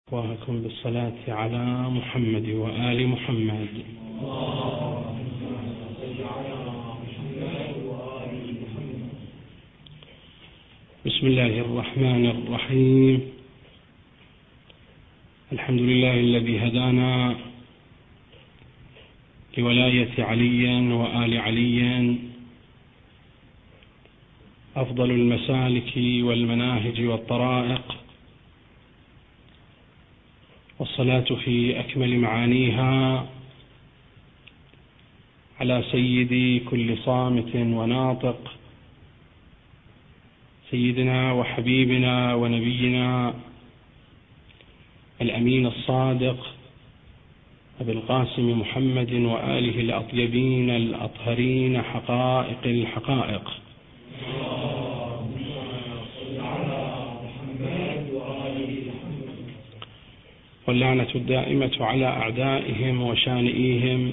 وأكم بالصلاة على محمد وآل محمد. بسم الله الرحمن الرحيم. الحمد لله الذي هدانا لولاية علي وآل علي، أفضل المسالك والمناهج والطرائق، والصلاة في أكمل معانيها على سيد كل صامت وناطق، سيدنا وحبيبنا ونبينا الأمين الصادق أبي القاسم محمد وآله الأطيبين الأطهرين حقائق الحقائق. واللعنة الدائمة على أعدائهم وشانئيهم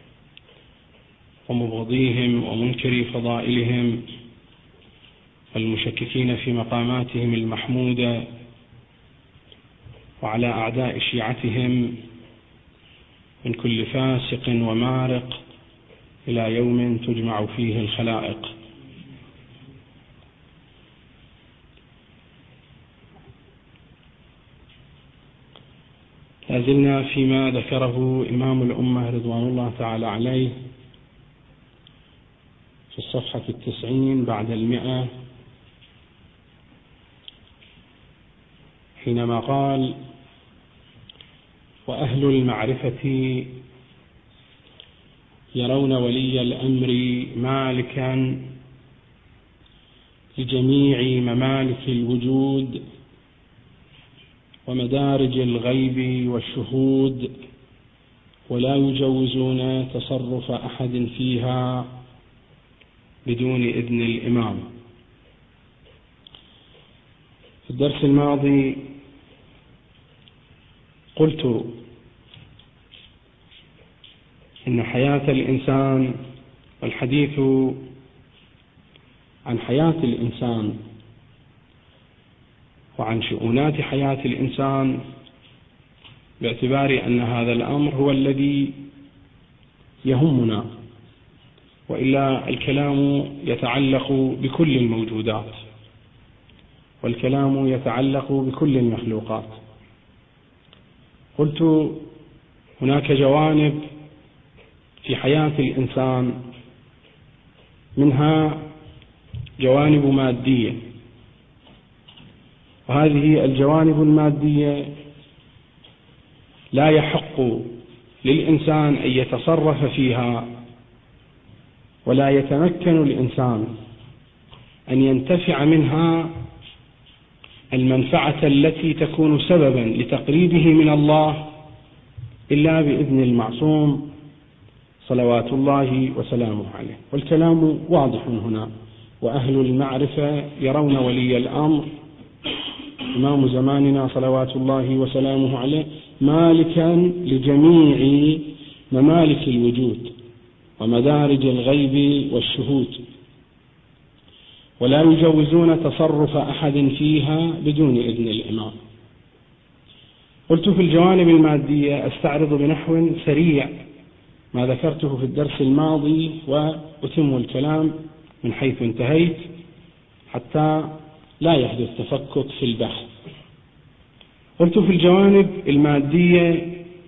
ومبغضيهم ومنكري فضائلهم والمشككين في مقاماتهم المحمودة، وعلى أعداء شيعتهم من كل فاسق ومارق إلى يوم تجمع فيه الخلائق. لازلنا فيما ذكره إمام الأمة رضوان الله تعالى عليه في الصفحة 90 بعد 100، حينما قال: وأهل المعرفة يرون ولي الأمر مالكا لجميع ممالك الوجود ومدارج الغيب والشهود، ولا يجوزون تصرف أحد فيها بدون إذن الإمام. في الدرس الماضي قلت إن حياة الإنسان، والحديث عن حياة الإنسان وعن شؤونات حياة الإنسان، باعتبار أن هذا الأمر هو الذي يهمنا، وإلا الكلام يتعلق بكل الموجودات، والكلام يتعلق بكل المخلوقات. قلت هناك جوانب في حياة الإنسان، منها جوانب مادية، وهذه الجوانب المادية لا يحق للإنسان أن يتصرف فيها، ولا يتمكن الإنسان أن ينتفع منها المنفعة التي تكون سببا لتقريبه من الله إلا بإذن المعصوم صلوات الله وسلامه عليه. والكلام واضح هنا: وأهل المعرفة يرون ولي الأمر إمام زماننا صلوات الله وسلامه عليه مالكا لجميع ممالك الوجود ومدارج الغيب والشهود، ولا يجوزون تصرف أحد فيها بدون إذن الإمام. قلت في الجوانب المادية أستعرض بنحو سريع ما ذكرته في الدرس الماضي وأتم الكلام من حيث انتهيت حتى لا يحدث تفكك في البحث. قلت في الجوانب المادية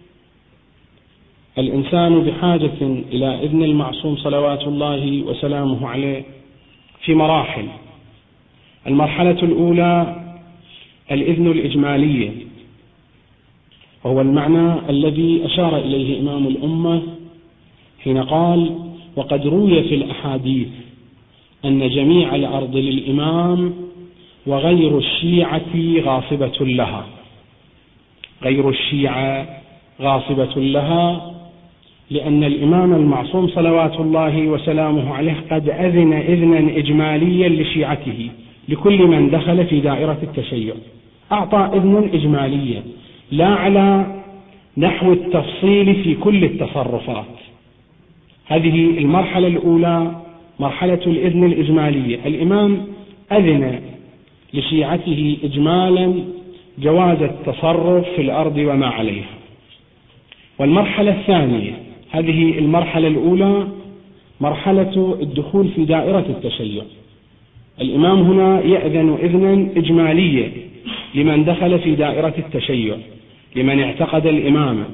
الإنسان بحاجة إلى إذن المعصوم صلوات الله وسلامه عليه في مراحل. المرحلة الأولى الإذن الإجمالي، وهو المعنى الذي أشار إليه إمام الأمة حين قال: وقد روي في الأحاديث أن جميع الأرض للإمام وغير الشيعة غاصبة لها. غير الشيعة غاصبة لها لأن الإمام المعصوم صلوات الله وسلامه عليه قد أذن إذنا إجماليا لشيعته، لكل من دخل في دائرة التشيع أعطى إذنا إجماليا، لا على نحو التفصيل في كل التصرفات. هذه المرحلة الأولى، مرحلة الإذن الإجمالية. الإمام أذن لشيعته إجمالا جواز التصرف في الأرض وما عليها. والمرحلة الثانية، هذه المرحلة الأولى مرحلة الدخول في دائرة التشيع. الإمام هنا يأذن إذنا إجماليا لمن دخل في دائرة التشيع، لمن اعتقد الإمامة.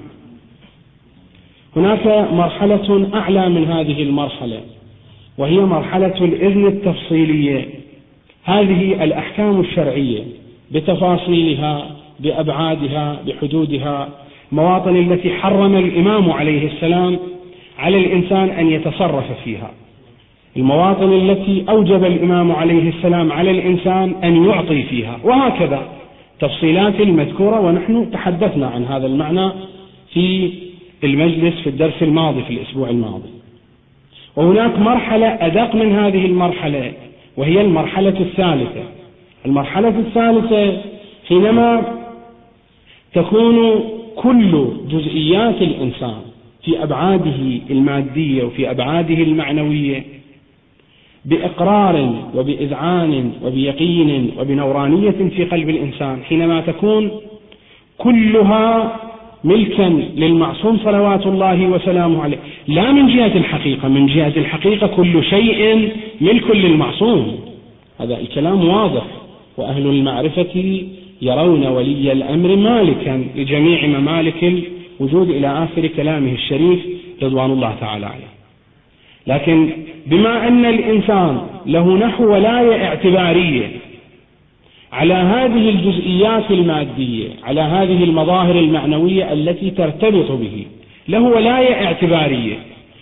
هناك مرحلة أعلى من هذه المرحلة، وهي مرحلة الإذن التفصيلية. هذه الأحكام الشرعية بتفاصيلها، بأبعادها، بحدودها، مواطن التي حرم الإمام عليه السلام على الإنسان أن يتصرف فيها، المواطن التي أوجب الإمام عليه السلام على الإنسان أن يعطي فيها، وهكذا تفصيلات المذكورة. ونحن تحدثنا عن هذا المعنى في المجلس في الدرس الماضي، في الأسبوع الماضي. وهناك مرحلة أدق من هذه المرحلة، وهي المرحلة الثالثة. المرحلة الثالثة حينما تكون كل جزئيات الإنسان في أبعاده المادية وفي أبعاده المعنوية بإقرار وبإذعان وبيقين وبنورانية في قلب الإنسان، حينما تكون كلها ملكا للمعصوم صلوات الله وسلامه عليه، لا من جهة الحقيقة، من جهة الحقيقة كل شيء ملك للمعصوم، هذا الكلام واضح. وأهل المعرفة يرون ولي الأمر مالكا لجميع ممالك الوجود إلى آخر كلامه الشريف رضوان الله تعالى عليه. لكن بما أن الإنسان له نحو ولاية اعتبارية على هذه الجزئيات المادية، على هذه المظاهر المعنوية التي ترتبط به، له ولاية اعتبارية،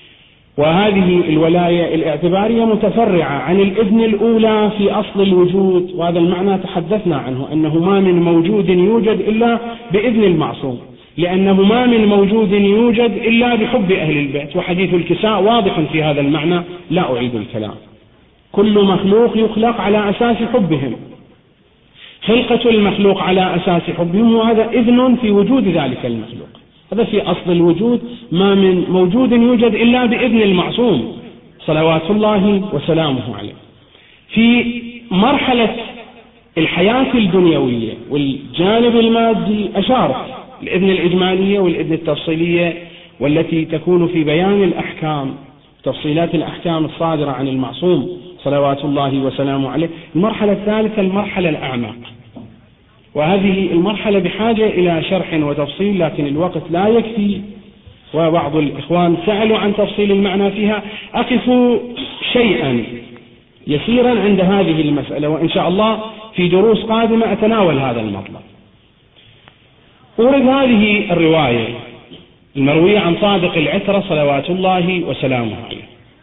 وهذه الولاية الاعتبارية متفرعة عن الإذن الأولى في أصل الوجود. وهذا المعنى تحدثنا عنه، أنه ما من موجود يوجد إلا بإذن المعصوم، لأنه ما من موجود يوجد إلا بحب أهل البيت. وحديث الكساء واضح في هذا المعنى، لا أعيد الكلام. كل مخلوق يخلق على أساس حبهم، خلقة المخلوق على أساس حبهم، وهذا إذن في وجود ذلك المخلوق. هذا في أصل الوجود، ما من موجود يوجد إلا بإذن المعصوم صلوات الله وسلامه عليه. في مرحلة الحياة الدنيوية والجانب المادي أشارت الإذن الإجمالية والإذن التفصيلية، والتي تكون في بيان الأحكام، تفصيلات الأحكام الصادرة عن المعصوم صلوات الله وسلامه عليه. المرحلة الثالثة المرحلة الأعمق، وهذه المرحلة بحاجة إلى شرح وتفصيل، لكن الوقت لا يكفي، وبعض الإخوان سألوا عن تفصيل المعنى فيها. أقف شيئا يسيرا عند هذه المسألة، وإن شاء الله في دروس قادمة أتناول هذا المطلب. أورد هذه الرواية المروية عن صادق العترة صلوات الله وسلامه عليه.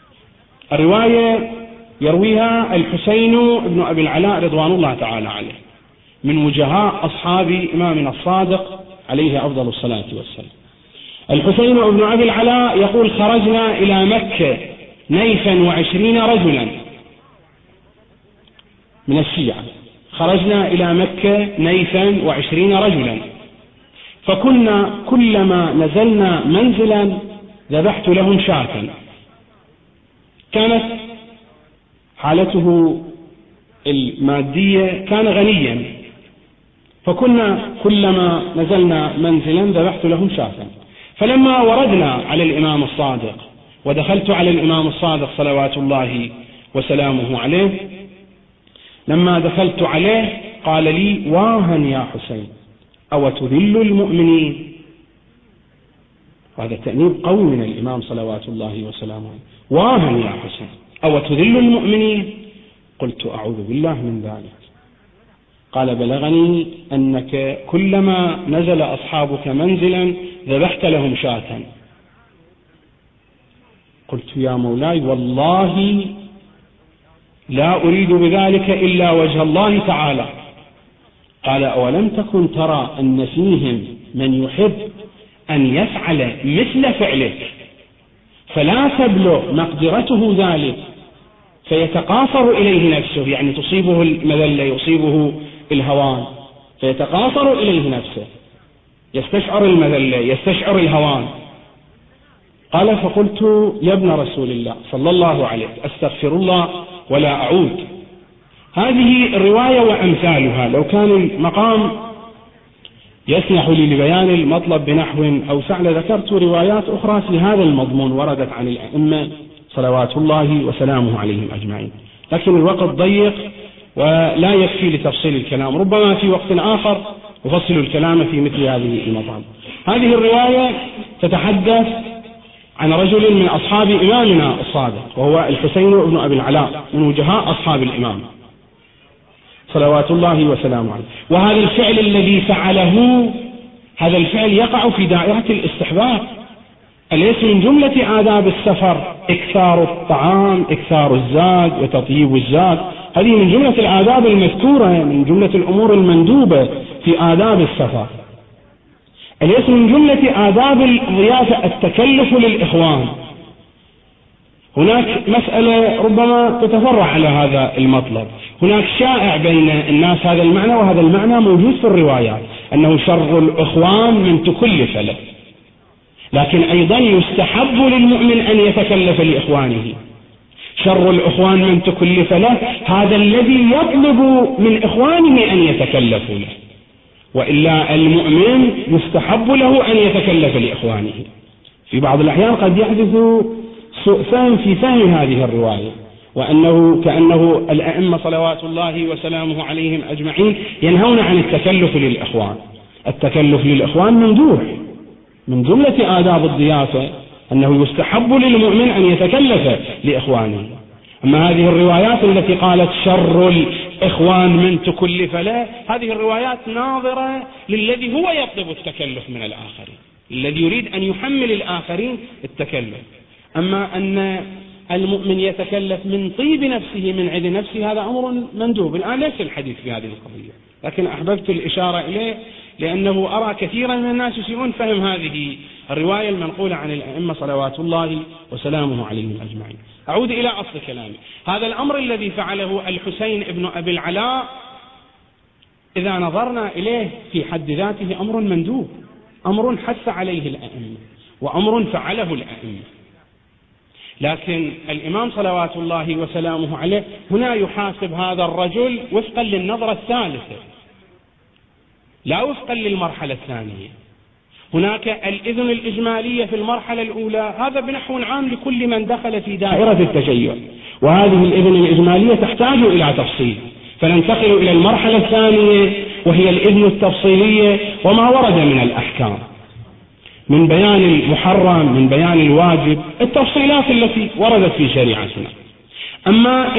الرواية يرويها الحسين بن أبي العلاء رضوان الله تعالى عليه، من وجهاء أصحاب إمامنا الصادق عليه أفضل الصلاة والسلام. الحسين بن أبي العلاء يقول: خرجنا إلى مكة 22 رجلا من الشيعة، خرجنا إلى مكة 22 رجلا، فكنا كلما نزلنا منزلا ذبحت لهم شاة. كانت حالته المادية، كان غنيا، فكنا كلما نزلنا منزلا ذبحت لهم شاة. فلما وردنا على الإمام الصادق ودخلت على الإمام الصادق صلوات الله وسلامه عليه، لما دخلت عليه قال لي: واها يا حسين أو تذل المؤمنين. وهذا تأنيب قوي من الإمام صلوات الله وسلامه عليه: واها يا حسين أو تذل المؤمنين. قلت: أعوذ بالله من ذلك. قال: بلغني أنك كلما نزل أصحابك منزلا ذبحت لهم شاة. قلت: يا مولاي والله لا أريد بذلك إلا وجه الله تعالى. قال: أولم تكن ترى أن فيهم من يحب أن يفعل مثل فعلك فلا تبلغ مقدرته ذلك فيتقاصر إليه نفسه، يعني تصيبه المذلة، يصيبه الهوان، فيتقاصر إليه نفسه، يستشعر المذلة، يستشعر الهوان. قال: فقلت: يا ابن رسول الله صلى الله عليه أستغفر الله ولا أعود. هذه الرواية وأمثالها لو كان المقام يسمح لي لبيان المطلب بنحو أوسع لذكرت روايات أخرى في هذا المضمون وردت عن الأئمة صلوات الله وسلامه عليهم أجمعين، لكن الوقت ضيق ولا يكفي لتفصيل الكلام، ربما في وقت آخر أفصل الكلام في مثل هذه المطالب. هذه الرواية تتحدث عن رجل من أصحاب إمامنا الصادق وهو الحسين بن أبي العلاء من وجهاء أصحاب الإمام صلوات الله وسلامه عليه، وهذا الفعل الذي فعله هذا الفعل يقع في دائرة الاستحباب. أليس من جملة آداب السفر إكثار الطعام، إكثار الزاد وتطيب الزاد؟ هذه من جملة الآداب المذكورة، من جملة الأمور المندوبة في آداب السفر. أليس من جملة آداب الضيافة التكلف للإخوان؟ هناك مسألة ربما تتفرع على هذا المطلب، هناك شائع بين الناس هذا المعنى، وهذا المعنى موجود في الروايات أنه شر الإخوان من تكلف له، لكن أيضا يستحب للمؤمن أن يتكلف لإخوانه. شر الإخوان من تكلف له هذا الذي يطلب من إخوانه أن يتكلفوا له، وإلا المؤمن يستحب له أن يتكلف لإخوانه. في بعض الأحيان قد يحدث سوء فهم في فهم هذه الرواية، وأنه كأنه الأئمة صلوات الله وسلامه عليهم أجمعين ينهون عن التكلف للإخوان. التكلف للإخوان مندوح، من جملة آداب الضيافة أنه يستحب للمؤمن أن يتكلف لإخوانه. أما هذه الروايات التي قالت شر الإخوان من تكلف له، هذه الروايات ناظرة للذي هو يطلب التكلف من الآخرين، الذي يريد أن يحمل الآخرين التكلف. أما أن المؤمن يتكلف من طيب نفسه من عند نفسه هذا أمر مندوب. الآن ليس الحديث في هذه القضية، لكن أحببت الإشارة إليه لأنه أرى كثيرا من الناس يسيئون فهم هذه الرواية المنقولة عن الأئمة صلوات الله وسلامه عليهم أجمعين. أعود إلى أصل كلامي. هذا الأمر الذي فعله الحسين ابن أبي العلاء إذا نظرنا إليه في حد ذاته أمر مندوب، أمر حث عليه الأئمة وأمر فعله الأئمة، لكن الإمام صلوات الله وسلامه عليه هنا يحاسب هذا الرجل وفقا للنظرة الثالثة لا وفقا للمرحلة الثانية. هناك الإذن الإجمالية في المرحلة الأولى، هذا بنحو عام لكل من دخل في دائرة التشيع، وهذه الإذن الإجمالية تحتاج إلى تفصيل، فننتقل إلى المرحلة الثانية وهي الإذن التفصيلية وما ورد من الأحكام، من بيان المحرم، من بيان الواجب، التفصيلات التي وردت في شريعتنا. أما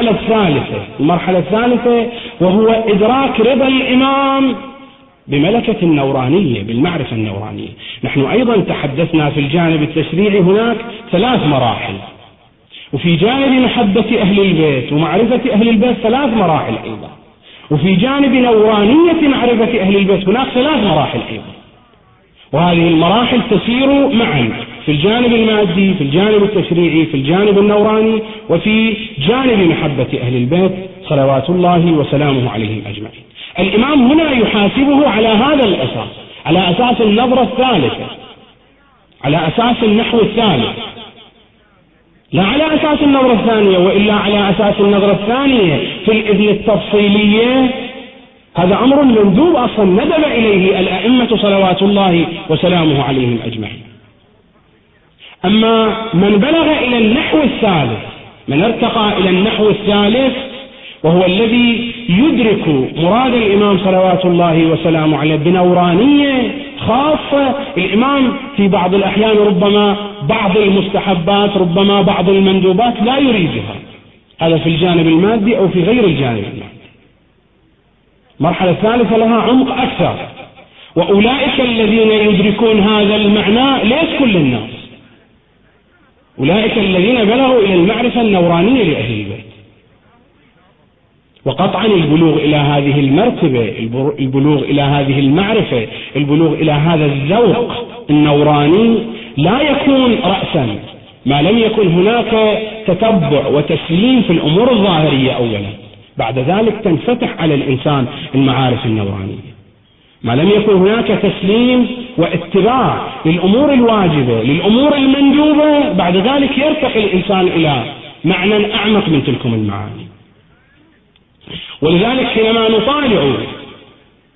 المرحلة الثالثة وهو إدراك رضا الإمام بملكة النورانية، بالمعرفة النورانية. نحن أيضا تحدثنا في الجانب التشريعي هناك 3 مراحل، وفي جانب محبة أهل البيت ومعرفة أهل البيت 3 مراحل أيضا، وفي جانب نورانية معرفة أهل البيت هناك 3 مراحل أيضا. وهذه المراحل تسير معا في الجانب المادي، في الجانب التشريعي، في الجانب النوراني، وفي جانب محبة أهل البيت صلوات الله وسلامه عليهم أجمعين. الإمام هنا يحاسبه على هذا الأساس، على أساس النظرة الثالثة، على أساس النحو الثالث، لا على أساس النظرة الثانية، وإلا على أساس النظرة الثانية في الإذن التفصيلية. هذا أمر مندوب أصلا ندب إليه الأئمة صلوات الله وسلامه عليهم أجمعين. أما من بلغ إلى النحو الثالث، من ارتقى إلى النحو الثالث، وهو الذي يدرك مراد الإمام صلوات الله وسلامه عليه بنورانية خاصة. الإمام في بعض الأحيان ربما بعض المستحبات، ربما بعض المندوبات لا يريدها، هذا في الجانب المادي أو في غير الجانب المادي. المرحلة الثالثة لها عمق أكثر، وأولئك الذين يدركون هذا المعنى ليس كل الناس، أولئك الذين بلغوا إلى المعرفة النورانية لأهل البيت. وقطعا البلوغ إلى هذه المرتبة، البلوغ إلى هذه المعرفة، البلوغ إلى هذا الذوق النوراني لا يكون رأسا ما لم يكن هناك تتبع وتسليم في الأمور الظاهرية أولا، بعد ذلك تنفتح على الإنسان المعارف النورانية. ما لم يكن هناك تسليم واتباع للأمور الواجبة، للأمور المندوبة، بعد ذلك يرتقي الإنسان إلى معنى أعمق من تلكم المعاني. ولذلك حينما نطالع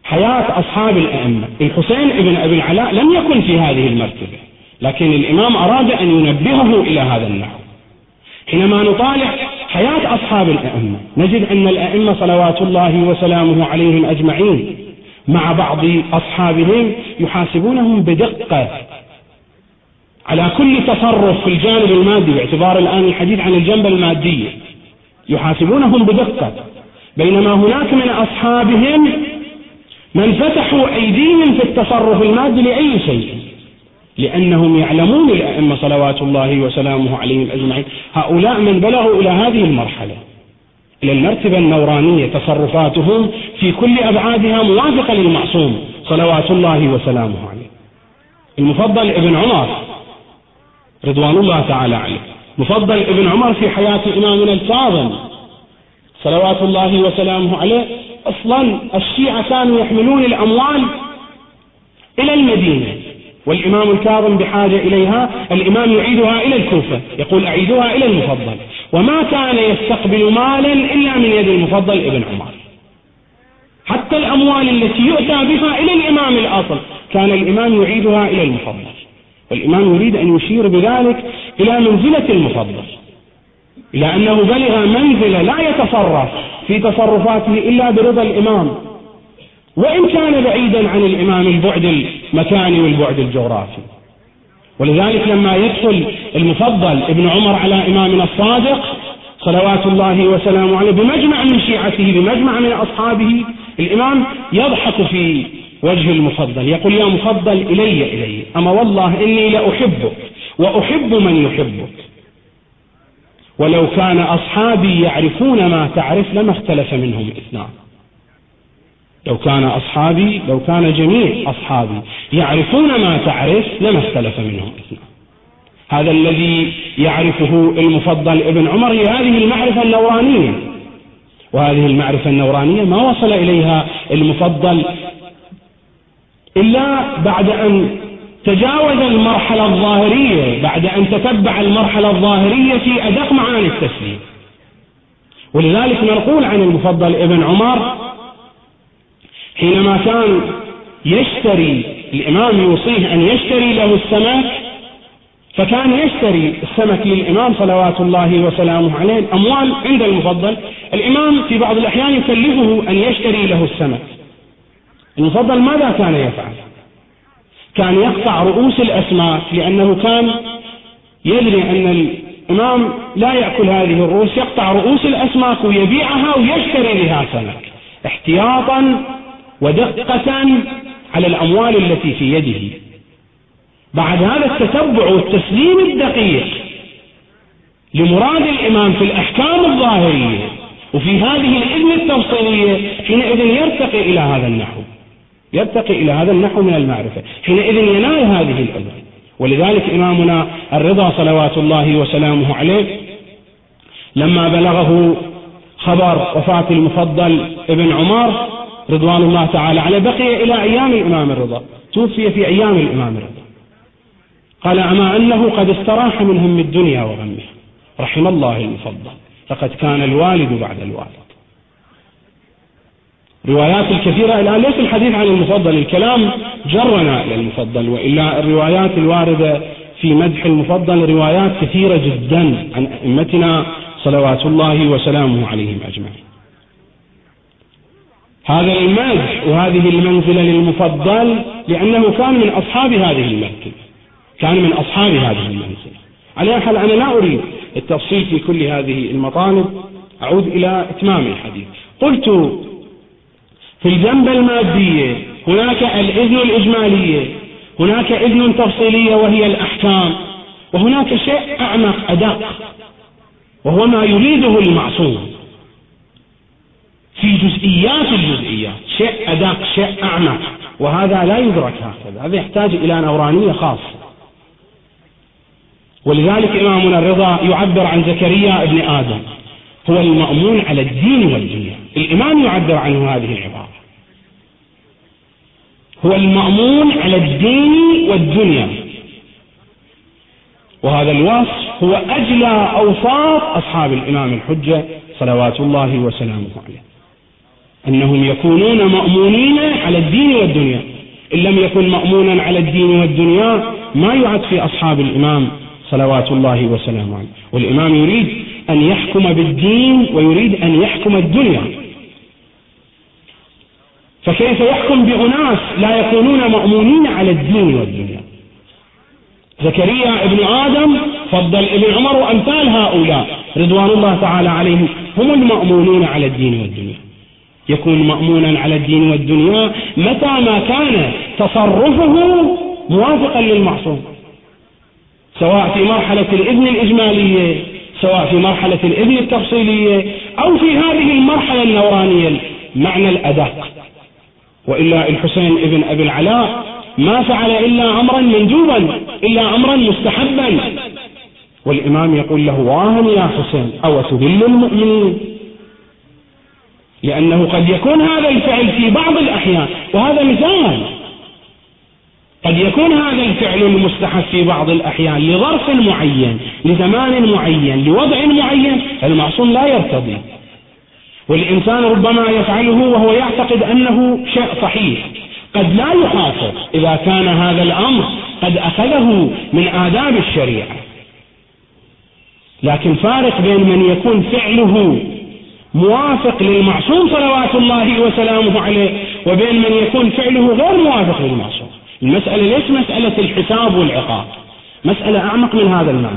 حياة أصحاب الأئمة. الحسين ابن أبي العلاء لم يكن في هذه المرتبة، لكن الإمام أراد أن ينبهه إلى هذا النحو. حينما نطالع حياة أصحاب الأئمة نجد أن الأئمة صلوات الله وسلامه عليهم أجمعين مع بعض أصحابهم يحاسبونهم بدقة على كل تصرف في الجانب المادي، باعتبار الآن الحديث عن الجنبة المادية، يحاسبونهم بدقة، بينما هناك من أصحابهم من فتحوا أيديهم في التصرف المادي لأي شيء، لأنهم يعلمون الأئمة صلوات الله وسلامه عليهم أجمعين هؤلاء من بلغوا إلى هذه المرحلة، إلى المرتبة النورانية، تصرفاتهم في كل أبعادها موافقة للمعصوم صلوات الله وسلامه عليه. المفضل ابن عمر رضوان الله تعالى عليه، مفضل ابن عمر في حياة إمامنا الكاظم صلوات الله وسلامه عليه، أصلا الشيعة كانوا يحملون الأموال إلى المدينة والإمام الكاظم بحاجة إليها، الإمام يعيدها إلى الكوفة، يقول أعيدها إلى المفضل، وما كان يستقبل مالا إلا من يد المفضل ابن عمر. حتى الأموال التي يؤتى بها إلى الإمام الأصل كان الإمام يعيدها إلى المفضل، والإمام يريد أن يشير بذلك إلى منزلة المفضل، إلى أنه بلغ منزلة لا يتصرف في تصرفاته إلا برضا الإمام، وإن كان بعيدا عن الإمام البعد المكاني والبعد الجغرافي. ولذلك لما يدخل المفضل ابن عمر على إمامنا الصادق صلوات الله وسلامه عليه بمجمع من شيعته، بمجمع من أصحابه، الإمام يضحك في وجه المفضل، يقول: يا مفضل إلي أما والله إني لأحبك وأحب من يحبك، ولو كان أصحابي يعرفون ما تعرف لما اختلف منهم اثنان. لو كان جميع أصحابي يعرفون ما تعرف لما اختلف منهم اثنان. هذا الذي يعرفه المفضل ابن عمر هي هذه المعرفة النورانية، وهذه المعرفة النورانية ما وصل إليها المفضل إلا بعد أن تجاوز المرحلة الظاهرية، بعد أن تتبع المرحلة الظاهرية في أدق معاني التسليم. ولذلك نقول عن المفضل ابن عمر حينما كان يشتري، الإمام يوصيه أن يشتري له السمك، فكان يشتري السمك للإمام صلوات الله وسلامه عليه، الأموال عند المفضل، الإمام في بعض الأحيان يكلفه أن يشتري له السمك. المفضل ماذا كان يفعل؟ كان يقطع رؤوس الأسماك، لأنه كان يدري أن الإمام لا يأكل هذه الرؤوس، يقطع رؤوس الأسماك ويبيعها ويشتري لها سمك، احتياطا ودقة على الأموال التي في يده. بعد هذا التتبع والتسليم الدقيق لمراد الإمام في الأحكام الظاهرية وفي هذه الإذن التفصيلية، حينئذ يرتقي إلى هذا النحو من المعرفة، حينئذ ينال هذه الإذن. ولذلك إمامنا الرضا صلوات الله وسلامه عليه لما بلغه خبر وفاة المفضل ابن عمر رضوان الله تعالى عليه بقي إلى أيام الإمام الرضا، توفي في أيام الإمام الرضا، قال: أما أنه قد استراح من هم الدنيا وغمها، رحم الله المفضل، فقد كان الوالد بعد الوالد. روايات الكثيرة الآن ليس الحديث عن المفضل، الكلام جرنا إلى المفضل، وإلا الروايات الواردة في مدح المفضل روايات كثيرة جدا عن أئمتنا صلوات الله وسلامه عليهم أجمعين. هذا المدح وهذه المنزلة للمفضل لأنه كان من أصحاب هذه المرتبة، كان من أصحاب هذه المنزلة. على حال أنا لا أريد التفصيل في كل هذه المطالب، أعود إلى إتمام الحديث. قلت: في الجنبة المادية هناك الإذن الإجمالية، هناك إذن تفصيلية وهي الأحكام، وهناك شيء أعمق أدق وهو ما يريده المعصوم في جزئيات الجزئيات، شيء أدق شيء أعمق، وهذا لا يدرك هكذا، هذا يحتاج إلى نورانية خاصة. ولذلك إمامنا الرضا يعبر عن زكريا ابن آدم هو المأمون على الدين والدنيا، الإمام يعبر عنه هذه العبارة، هو المأمون على الدين والدنيا، وهذا الوصف هو أجلى أوصاف أصحاب الإمام الحجة صلوات الله وسلامه عليه. أنهم يكونون مأمونين على الدين والدنيا. إن لم يكن مأمونا على الدين والدنيا ما يعد في أصحاب الإمام صلوات الله وسلامه عليه. والإمام يريد أن يحكم بالدين ويريد أن يحكم الدنيا، فكيف يحكم بأناس لا يكونون مأمونين على الدين والدنيا؟ زكريا ابن آدم فضل ابن عمر وأمثال هؤلاء رضوان الله تعالى عليهم هم المأمونون على الدين والدنيا. يكون مأمونا على الدين والدنيا متى ما كان تصرفه موافقا للمعصوم، سواء في مرحلة الإذن الإجمالية، سواء في مرحلة الإذن التفصيلية، أو في هذه المرحلة النورانية معنى الأداء. وإلا الحسين ابن أبي العلاء ما فعل إلا أمرا مندوبا، إلا أمرا مستحبا، والإمام يقول له: واهن يا حسين أو تذل المؤمنين. لأنه قد يكون هذا الفعل في بعض الأحيان، وهذا مثال، قد يكون هذا الفعل المستحب في بعض الأحيان لظرف معين، لزمان معين، لوضع معين، المعصوم لا يرتضي. والإنسان ربما يفعله وهو يعتقد أنه شيء صحيح، قد لا يحافظ إذا كان هذا الأمر قد أخذه من آداب الشريعة. لكن فارق بين من يكون فعله موافق للمعصوم صلوات الله وسلامه عليه وبين من يكون فعله غير موافق للمعصوم. المسألة ليس مسألة الحساب والعقاب، مسألة أعمق من هذا المعنى.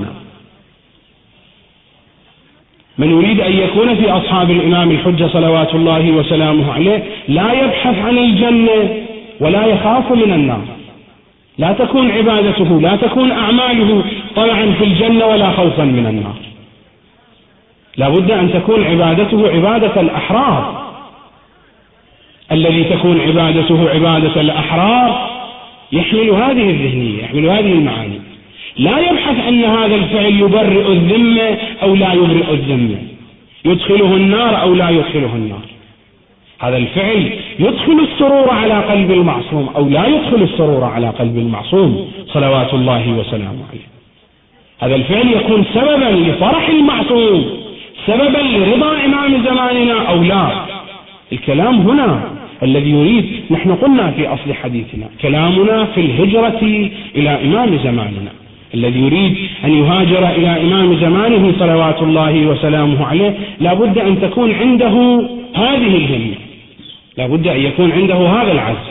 من يريد أن يكون في أصحاب الإمام الحجة صلوات الله وسلامه عليه لا يبحث عن الجنة ولا يخاف من النار. لا تكون عبادته، لا تكون أعماله طمعا في الجنة ولا خوفا من النار. لا بد أن تكون عبادته عبادة الأحرار. الذي تكون عبادته عبادة الأحرار يحمل هذه الذهنية، يحمل هذه المعاني. لا يبحث أن هذا الفعل يبرئ الذمة أو لا يبرئ الذمة، يدخله النار أو لا يدخله النار. هذا الفعل يدخل السرور على قلب المعصوم أو لا يدخل السرور على قلب المعصوم صلوات الله وسلامه عليه. هذا الفعل يكون سببا لفرح المعصوم، سببا لرضا إمام زماننا أو لا. الكلام هنا الذي يريد، نحن قلنا في أصل حديثنا كلامنا في الهجرة إلى إمام زماننا، الذي يريد أن يهاجر إلى إمام زمانه صلوات الله وسلامه عليه لا بد أن تكون عنده هذه الهمة، لا بد أن يكون عنده هذا العزم.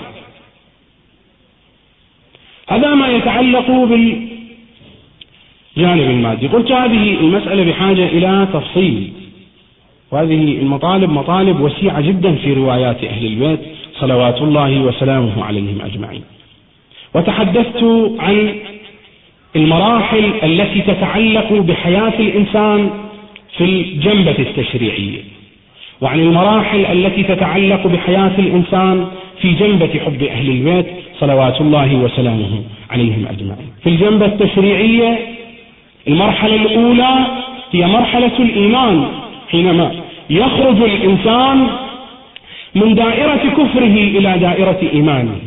هذا ما يتعلق بالجانب المادي. قلت هذه المسألة بحاجة إلى تفصيل، وهذه المطالب مطالب وسيعة جدا في روايات أهل البيت صلوات الله وسلامه عليهم أجمعين. وتحدثت عن المراحل التي تتعلق بحياة الإنسان في الجنبة التشريعية، وعن المراحل التي تتعلق بحياة الإنسان في جنبة حب أهل البيت صلوات الله وسلامه عليهم أجمعين. في الجنبة التشريعية المرحلة الأولى هي مرحلة الإيمان، حينما يخرج الإنسان من دائرة كفره إلى دائرة إيمانه.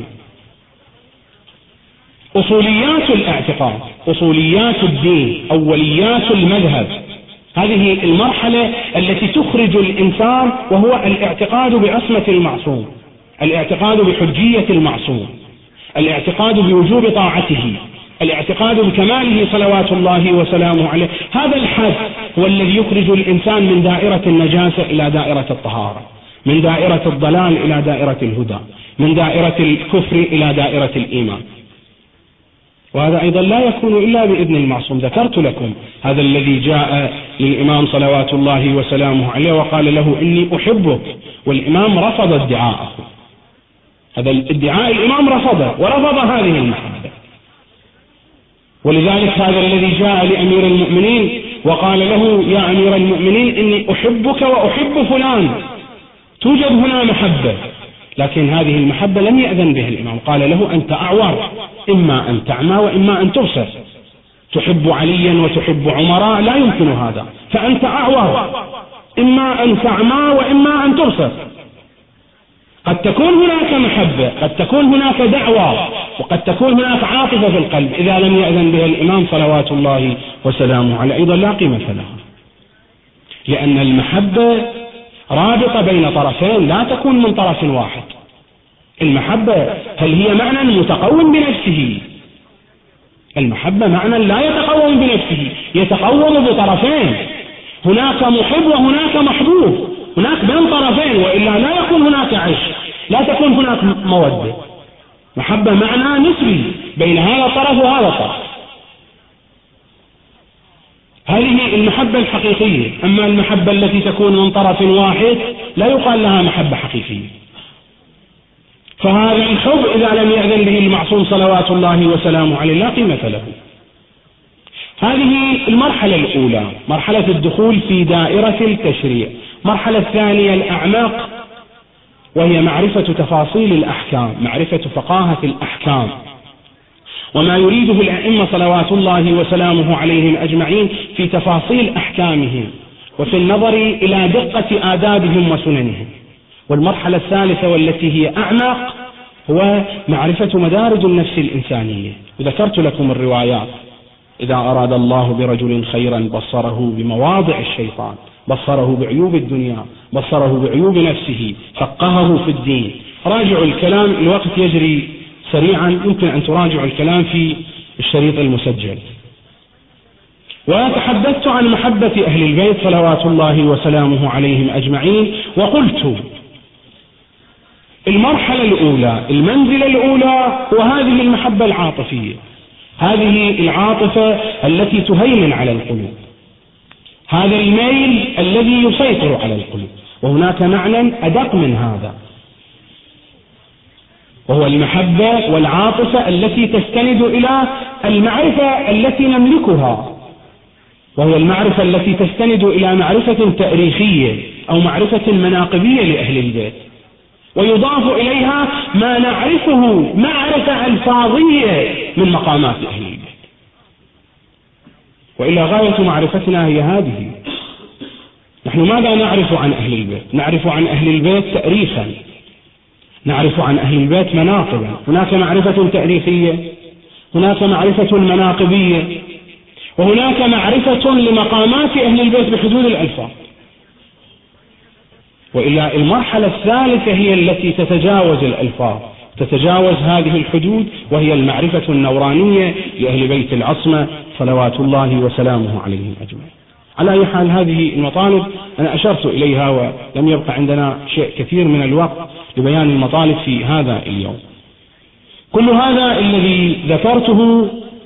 أصوليات الاعتقاد، أصوليات الدين، أوليات المذهب، هذه المرحلة التي تخرج الإنسان، وهو الاعتقاد بعصمة المعصوم، الاعتقاد بحجية المعصوم، الاعتقاد بوجوب طاعته، الاعتقاد بكماله صلوات الله وسلامه عليه. هذا الحد هو الذي يخرج الإنسان من دائرة النجاسة إلى دائرة الطهارة، من دائرة الضلال إلى دائرة الهدى، من دائرة الكفر إلى دائرة الإيمان. وهذا أيضا لا يكون إلا بإذن المعصوم. ذكرت لكم هذا الذي جاء للإمام صلوات الله وسلامه عليه وقال له إني أحبك، والإمام رفض ادعاءه. هذا الادعاء الإمام رفضه ورفض هذه المحبة. ولذلك هذا الذي جاء لأمير المؤمنين وقال له يا أمير المؤمنين إني أحبك وأحب فلان، توجد هنا محبة، لكن هذه المحبة لم يأذن بها الإمام. قال له أنت أعور، إما أن تعمى وإما أن تبصر، تحب عليا وتحب عمر، لا يمكن هذا، فأنت أعور، إما أن تعمى وإما أن تبصر. قد تكون هناك محبة، قد تكون هناك دعوة، وقد تكون هناك عاطفة في القلب، إذا لم يأذن بها الإمام صلوات الله وسلامه عليه أيضا لا قيمة لها. لأن المحبة رابطة بين طرفين، لا تكون من طرف واحد. المحبة هل هي معنى متقوم بنفسه؟ المحبة معنى لا يتقوم بنفسه، يتقوم بطرفين، هناك محب وهناك محبوب، هناك بين طرفين، وإلا لا يكون هناك عشق، لا تكون هناك مودة. محبة معنى نسبي بين هذا الطرف وهذا الطرف، هذه المحبة الحقيقية. أما المحبة التي تكون من طرف واحد لا يقال لها محبة حقيقية. فهذا الحب إذا لم يأذن به المعصوم صلوات الله وسلامه عليه لا قيمة له. هذه المرحلة الأولى، مرحلة الدخول في دائرة التشريع. المرحلة الثانية الأعماق، وهي معرفة تفاصيل الأحكام، معرفة فقاهة الأحكام وما يريده الأئمة صلوات الله وسلامه عليهم أجمعين في تفاصيل أحكامهم، وفي النظر إلى دقة آدابهم وسننهم. والمرحلة الثالثة والتي هي أعمق هو معرفة مدارج النفس الإنسانية. وذكرت لكم الروايات: إذا أراد الله برجل خيرا بصره بمواضع الشيطان، بصره بعيوب الدنيا، بصره بعيوب نفسه، فقهه في الدين. راجعوا الكلام، الوقت يجري سريعا، يمكن أن تراجعوا الكلام في الشريط المسجل. وتحدثت عن محبة أهل البيت صلوات الله وسلامه عليهم أجمعين، وقلت المرحلة الأولى، المنزلة الأولى، وهذه المحبة العاطفية، هذه العاطفة التي تهيمن على القلوب، هذا الميل الذي يسيطر على القلوب. وهناك معنى أدق من هذا، وهو المحبة والعاطفة التي تستند إلى المعرفة التي نملكها، وهي المعرفة التي تستند إلى معرفة تاريخية أو معرفة مناقبية لأهل البيت، ويضاف إليها ما نعرفه معرفة ألفاظية من مقامات أهل البيت. وإلا غاية معرفتنا هي هذه. نحن ماذا نعرف عن أهل البيت؟ نعرف عن أهل البيت تاريخا، نعرف عن أهل البيت مناقبا، هناك معرفة تاريخية، هناك معرفة مناقبية، وهناك معرفة لمقامات أهل البيت بحدود الألفاظ. وإلا المرحلة الثالثة هي التي تتجاوز الألفاظ، تتجاوز هذه الحدود، وهي المعرفة النورانية لأهل بيت العصمة صلوات الله وسلامه عليهم أجمعين. على أي حال هذه المطالب أنا أشرت إليها، ولم يبقى عندنا شيء كثير من الوقت لبيان المطالب في هذا اليوم. كل هذا الذي ذكرته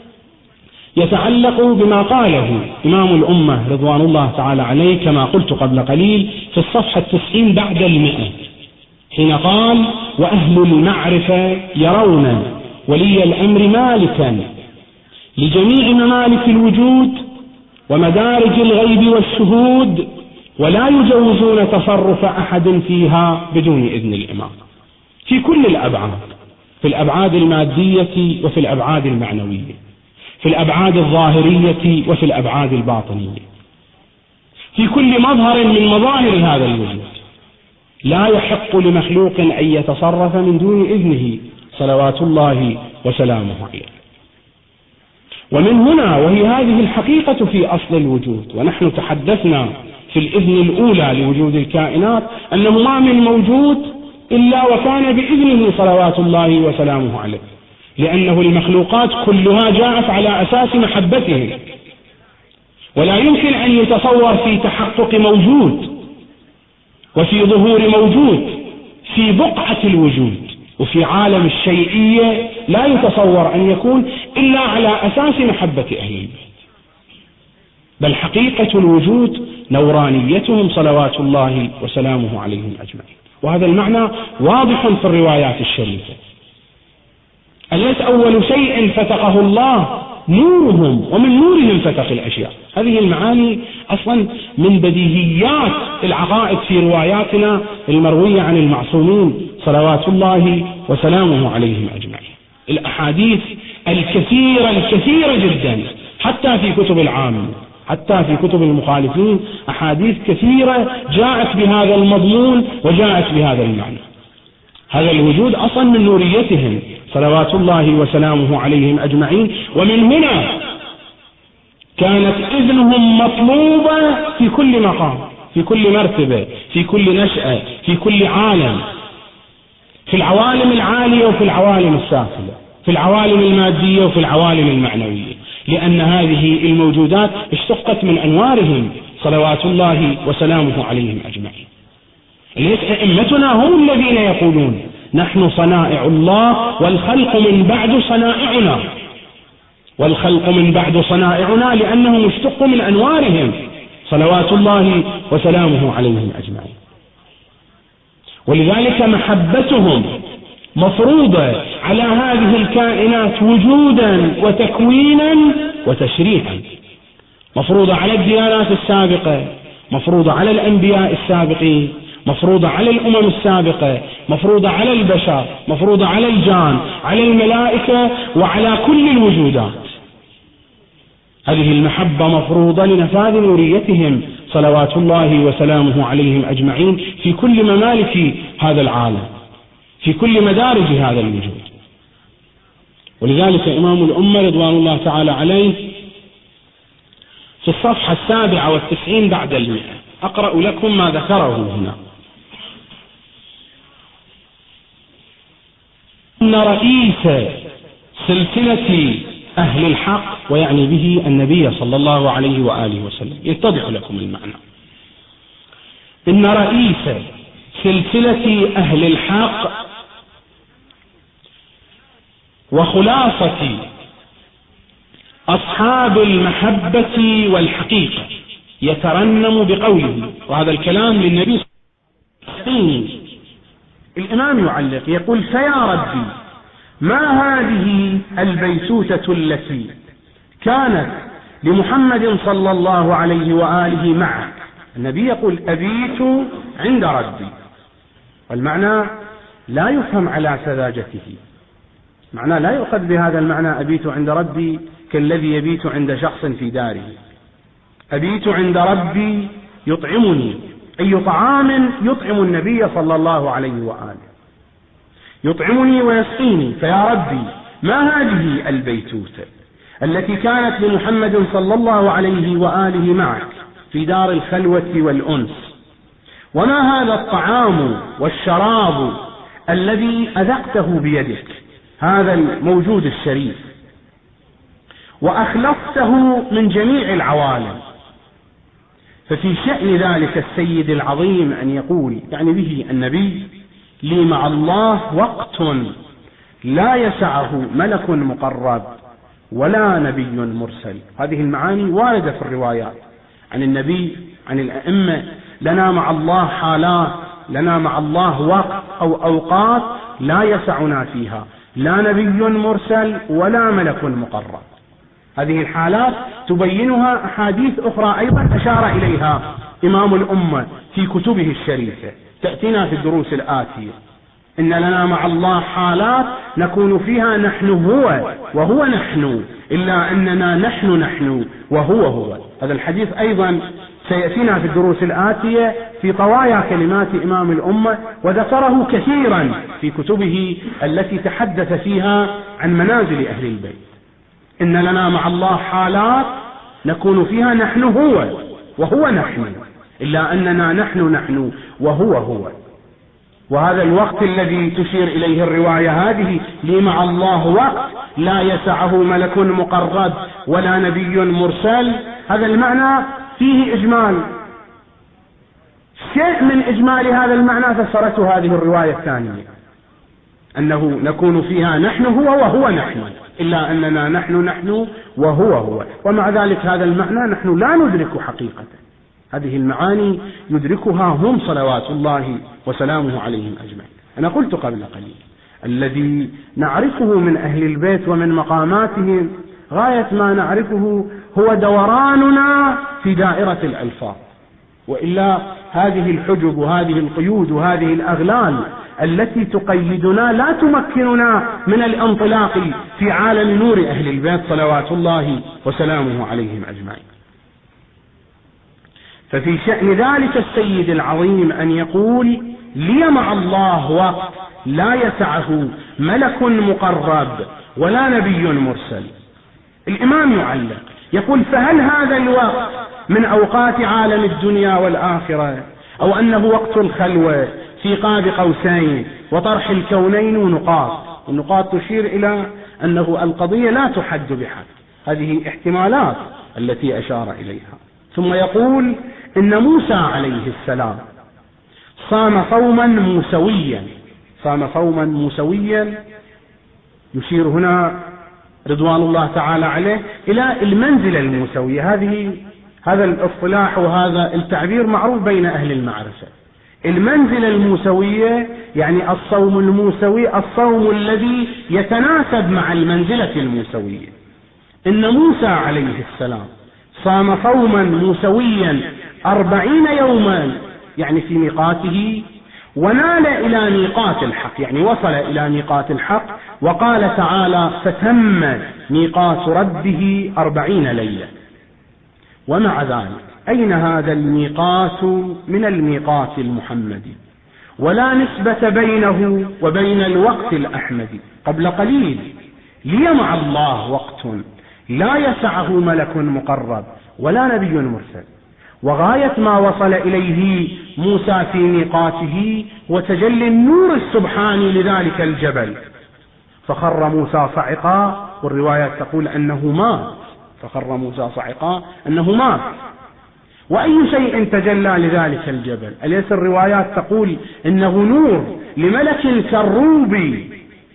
يتعلق بما قاله إمام الأمة رضوان الله تعالى عليه كما قلت قبل قليل في الصفحة 90 بعد 100، حين قال: وأهل المعرفة يرون ولي الأمر مالكا لجميع ممالك الوجود ومدارج الغيب والشهود، ولا يجوزون تصرف أحد فيها بدون إذن الإمام، في كل الأبعاد، في الأبعاد المادية وفي الأبعاد المعنوية، في الأبعاد الظاهرية وفي الأبعاد الباطنية، في كل مظهر من مظاهر هذا الوجود. لا يحق لمخلوق أن يتصرف من دون إذنه صلوات الله وسلامه عليه. ومن هنا، وهي هذه الحقيقة في أصل الوجود، ونحن تحدثنا في الإذن الأولى لوجود الكائنات أنه ما من موجود إلا وكان بإذنه صلوات الله وسلامه عليه، لأنه المخلوقات كلها جاءت على أساس محبتهم، ولا يمكن أن يتصور في تحقق موجود وفي ظهور موجود في بقعة الوجود وفي عالم الشيئية، لا يتصور أن يكون إلا على أساس محبة أهل البيت. بل حقيقة الوجود نورانيتهم صلوات الله وسلامه عليهم أجمعين. وهذا المعنى واضح في الروايات الشريفة. أليس أول شيء فتقه الله نورهم، ومن نورهم فتق الأشياء. هذه المعاني أصلا من بديهيات العقائد في رواياتنا المروية عن المعصومين صلوات الله وسلامه عليهم أجمعين. الأحاديث الكثيرة جدا، حتى في كتب العامة، حتى في كتب المخالفين، أحاديث كثيرة جاءت بهذا المضمون وجاءت بهذا المعنى. هذا الوجود أصلا من نوريتهم صلوات الله وسلامه عليهم أجمعين. ومن هنا كانت إذنهم مطلوبة في كل مقام، في كل مرتبة، في كل نشأة، في كل عالم، في العوالم العالية وفي العوالم السافلة، في العوالم المادية وفي العوالم المعنوية، لأن هذه الموجودات اشتقت من أنوارهم صلوات الله وسلامه عليهم أجمعين. ليس أئمتنا هم الذين يقولون نحن صنائع الله والخلق من بعد صنائعنا، والخلق من بعد صنائعنا، لأنهم اشتقوا من أنوارهم صلوات الله وسلامه عليهم أجمعين. ولذلك محبتهم مفروضة على هذه الكائنات وجودا وتكوينا وتشريعا، مفروضة على الديانات السابقة، مفروضة على الأنبياء السابقين، مفروضة على الأمم السابقة، مفروضة على البشر، مفروضة على الجان، على الملائكة، وعلى كل الوجودات. هذه المحبة مفروضة لنفاذ نوريتهم صلوات الله وسلامه عليهم أجمعين في كل ممالك هذا العالم، في كل مدارج هذا الوجود. ولذلك إمام الأمة رضوان الله تعالى عليه في الصفحة 97 بعد 100 أقرأ لكم ما ذكره هنا: إن رئيس سلسلة أهل الحق، ويعني به النبي صلى الله عليه وآله وسلم، يتضح لكم المعنى. إن رئيس سلسلة أهل الحق وخلاصة أصحاب المحبة والحقيقة يترنم بقوله، وهذا الكلام للنبي صلى الله عليه وسلم. الإمام يعلق يقول: فيا ربي ما هذه البيتوتة التي كانت لمحمد صلى الله عليه وآله معك؟ النبي يقول: أبيت عند ربي، والمعنى لا يفهم على سذاجته، معنى لا يؤخذ بهذا المعنى أبيت عند ربي كالذي يبيت عند شخص في داره. أبيت عند ربي يطعمني، أي طعام يطعم النبي صلى الله عليه وآله، يطعمني ويسقيني. فيا ربي ما هذه البيتوتة التي كانت لمحمد صلى الله عليه وآله معك في دار الخلوة والأنس؟ وما هذا الطعام والشراب الذي أذقته بيدك، هذا الموجود الشريف، وأخلصته من جميع العوالم؟ ففي شأن ذلك السيد العظيم أن يقول، يعني به النبي: لي مع الله وقت لا يسعه ملك مقرب ولا نبي مرسل. هذه المعاني واردة في الروايات عن النبي، عن الأئمة. لنا مع الله حالات، لنا مع الله وقت أو أوقات لا يسعنا فيها لا نبي مرسل ولا ملك مقرب. هذه الحالات تبينها أحاديث أخرى أيضا أشار إليها إمام الأمة في كتبه الشريفة، تأتينا في الدروس الآتية. إن لنا مع الله حالات نكون فيها نحن هو وهو نحن، إلا أننا نحن وهو هو. هذا الحديث أيضا سيأتينا في الدروس الآتية في طوايا كلمات إمام الأمة، وذكره كثيرا في كتبه التي تحدث فيها عن منازل أهل البيت. إن لنا مع الله حالات نكون فيها نحن هو وهو نحن، إلا أننا نحن وهو هو. وهذا الوقت الذي تشير إليه الرواية هذه: لي مع الله وقت لا يسعه ملك مقرب ولا نبي مرسل، هذا المعنى فيه إجمال. شيء من إجمال هذا المعنى فسرته هذه الرواية الثانية، أنه نكون فيها نحن هو وهو نحن، إلا أننا نحن وهو هو. ومع ذلك هذا المعنى نحن لا ندرك حقيقة. هذه المعاني يدركها هم صلوات الله وسلامه عليهم أجمعين. أنا قلت قبل قليل: الذي نعرفه من أهل البيت ومن مقاماتهم غاية ما نعرفه هو دوراننا في دائرة الألفاظ، وإلا هذه الحجب وهذه القيود وهذه الأغلال التي تقيدنا لا تمكننا من الانطلاق في عالم نور أهل البيت صلوات الله وسلامه عليهم أجمعين. ففي شأن ذلك السيد العظيم أن يقول: لي مع الله وقت لا يسعه ملك مقرب ولا نبي مرسل. الإمام يعلق يقول فهل هذا الوقت من أوقات عالم الدنيا والآخرة، أو أنه وقت الخلوة في قاب قوسين وطرح الكونين ونقاط، والنقاط تشير إلى أنه القضية لا تحد بحد، هذه احتمالات التي أشار إليها. ثم يقول إن موسى عليه السلام صام صوما موسويا، يشير هنا رضوان الله تعالى عليه إلى المنزلة الموسوية. هذا الاصطلاح وهذا التعبير معروف بين أهل المعرفة. المنزلة الموسوية يعني الصوم الموسوي، الصوم الذي يتناسب مع المنزلة الموسوية. إن موسى عليه السلام صام صوما موسويا 40 يوما يعني في ميقاته، ونال إلى ميقات الحق يعني وصل إلى ميقات الحق، وقال تعالى فتم ميقات ربه 40 ليلة. ومع ذلك أين هذا الميقات من الميقات المحمدي؟ ولا نسبة بينه وبين الوقت الأحمدي. قبل قليل لي مع الله وقت لا يسعه ملك مقرب ولا نبي مرسل، وغاية ما وصل إليه موسى في ميقاته وتجلي النور السبحاني لذلك الجبل، فخر موسى صعقا، والروايات تقول أنه مات، فخر موسى صعقا أنه مات. وأي شيء تجلى لذلك الجبل؟ أليس الروايات تقول إنه نور لملك كالروبي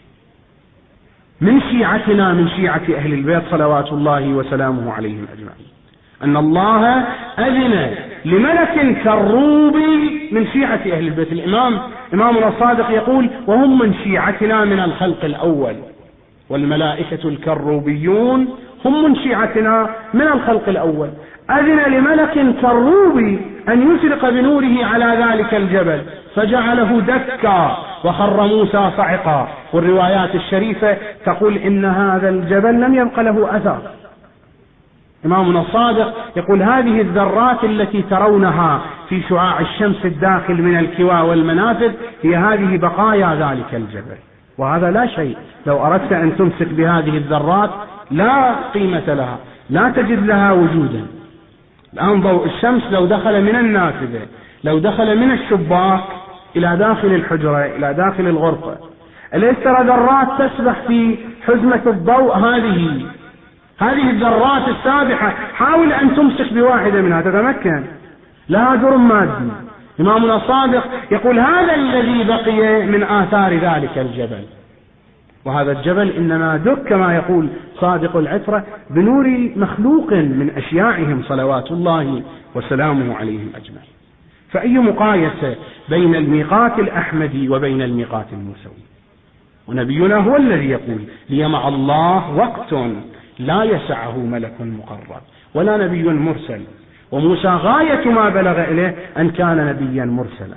من شيعتنا، من شيعة أهل البيت صلوات الله وسلامه عليهم أجمعين، أن الله أذن لملك كالروبي من شيعة أهل البيت. إمامنا الصادق يقول وهم من شيعتنا من الخلق الأول، والملائكة الكروبيون هم من شيعتنا من الخلق الأول. أذن لملك كالروبي أن يشرق بنوره على ذلك الجبل فجعله دكا وخر موسى صعقا. والروايات الشريفة تقول إن هذا الجبل لم يبق له أثر. إمامنا الصادق يقول هذه الذرات التي ترونها في شعاع الشمس الداخل من الكوى والمنافذ هي هذه بقايا ذلك الجبل، وهذا لا شيء. لو أردت أن تمسك بهذه الذرات لا قيمة لها، لا تجد لها وجودا. الآن ضوء الشمس لو دخل من النافذة، لو دخل من الشباك إلى داخل الحجرة إلى داخل الغرفة، أليس ترى ذرات تسبح في حزمة الضوء؟ هذه الذرات السابحة حاول أن تمسك بواحدة منها تتمكن، لها جرم مادي. إمامنا الصادق يقول هذا الذي بقي من آثار ذلك الجبل، وهذا الجبل إنما دك كما يقول صادق العترة بنور مخلوق من أشياعهم صلوات الله وسلامه عليهم أجمعين. فأي مقايسة بين الميقات الأحمدي وبين الميقات الموسوي؟ ونبينا هو الذي يقول لي مع الله وقت لا يسعه ملك مقرب ولا نبي مرسل، وموسى غاية ما بلغ إليه أن كان نبيا مرسلا.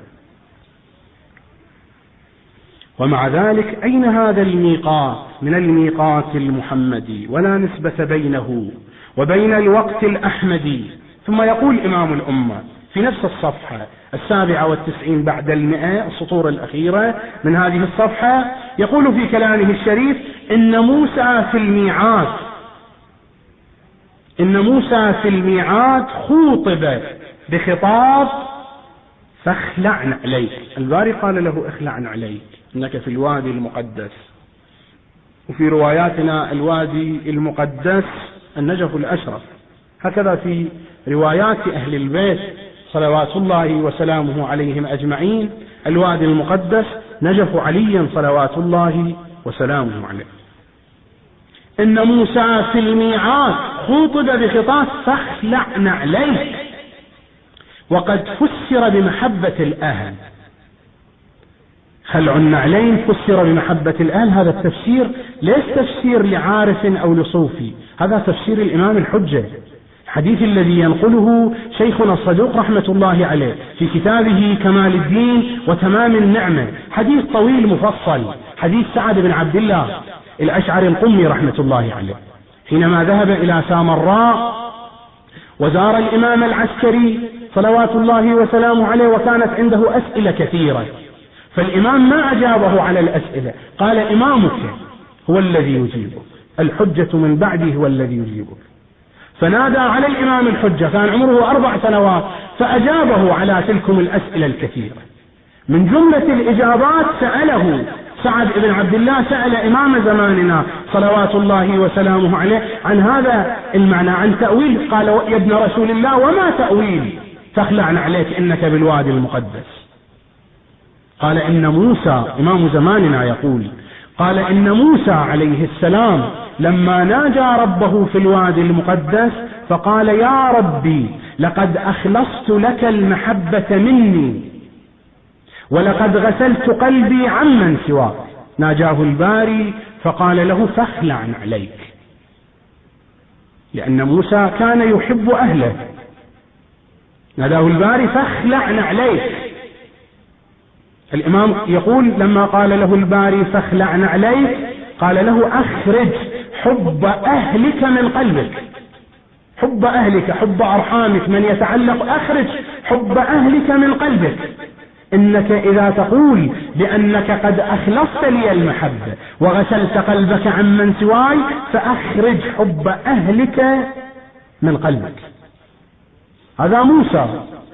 ومع ذلك أين هذا الميقات من الميقات المحمدي؟ ولا نسبة بينه وبين الوقت الأحمدي. ثم يقول إمام الأمة في نفس الصفحة 97 بعد 100 السطور الأخيرة من هذه الصفحة، يقول في كلامه الشريف إن موسى في الميعاد خوطب بخطاب فاخلع عليك. الباري قال له اخلع عليك إنك في الوادي المقدس، وفي رواياتنا الوادي المقدس النجف الأشرف، هكذا في روايات أهل البيت صلوات الله وسلامه عليهم أجمعين الوادي المقدس نجف علي صلوات الله وسلامه عليه. إن موسى في الميعاد خوطب بخطاب فاخلع عليك، وقد فسر بمحبة الأهل. خلع النعلين فسر بمحبة الأهل. هذا التفسير ليس تفسير لعارف أو لصوفي، هذا تفسير الإمام الحجة، الحديث الذي ينقله شيخنا الصدوق رحمة الله عليه في كتابه كمال الدين وتمام النعمة، حديث طويل مفصل، حديث سعد بن عبد الله الأشعري القمي رحمة الله عليه، حينما ذهب إلى سامراء وزار الإمام العسكري صلوات الله وسلامه عليه، وكانت عنده أسئلة كثيرة، فالإمام ما أجابه على الأسئلة، قال إمامك هو الذي يجيبك، الحجة من بعده هو الذي يجيبك. فنادى على الإمام الحجة، كان عمره 4 سنوات، فأجابه على تلكم الأسئلة الكثيرة. من جملة الإجابات سأله سعد بن عبد الله، سأل إمام زماننا صلوات الله وسلامه عليه عن هذا المعنى، عن تأويل. قال: يا ابن رسول الله، وما تأويل فاخلعن عليك إنك بالوادي المقدس؟ قال: إن موسى، إمام زماننا يقول، قال: إن موسى عليه السلام لما ناجى ربه في الوادي المقدس فقال: يا ربي لقد أخلصت لك المحبة مني ولقد غسلت قلبي عمن سواك. ناجاه الباري فقال له: فاخلعن عليك، لأن موسى كان يحب أهله. ناداه الباري: فاخلعن عليك. الإمام يقول: لما قال له الباري فاخلعن عليك، قال له: أخرج حب أهلك من قلبك، حب أهلك، حب أرحامك، من يتعلق، أخرج حب أهلك من قلبك. إنك إذا تقول بأنك قد أخلصت لي المحبة وغسلت قلبك عمن سواي، فأخرج حب أهلك من قلبك. هذا موسى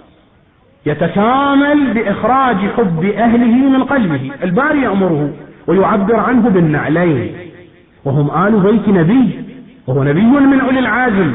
يتكامل بإخراج حب أهله من قلبه. الباري يأمره ويعبر عنه بالنعلين، وهم آل بيت نبي، وهو نبي من أولي العزم،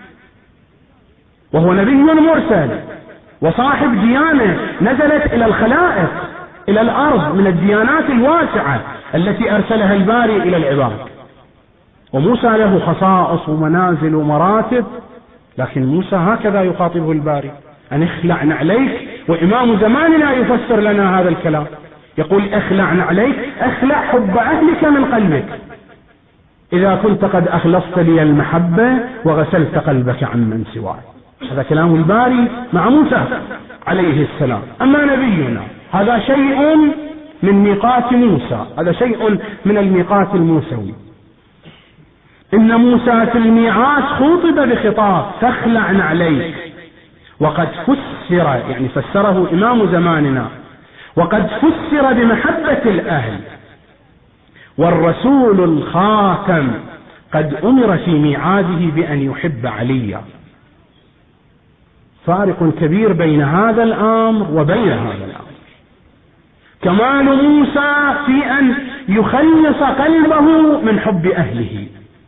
وهو نبي مرسل وصاحب ديانة نزلت إلى الخلائق، إلى الأرض، من الديانات الواسعة التي أرسلها الباري إلى العباد. وموسى له خصائص ومنازل ومراتب، لكن موسى هكذا يخاطبه الباري: أن اخلعن عليك. وإمام زماننا يفسر لنا هذا الكلام، يقول: اخلعن عليك، اخلع حب أهلك من قلبك إذا كنت قد أخلصت لي المحبة وغسلت قلبك عمن سواي. هذا كلام الباري مع موسى عليه السلام. أما نبينا هذا شيء من ميقات موسى، هذا شيء من الميقات الموسوي. إن موسى في الميعاد خوطب بخطاب: فاخلعن عليك. وقد فسر، يعني فسره إمام زماننا، وقد فسر بمحبة الأهل. والرسول الخاتم قد أمر في ميعاده بأن يحب عليا. فارق كبير بين هذا الأمر وبين هذا الأمر. كمال موسى في أن يخلص قلبه من حب أهله،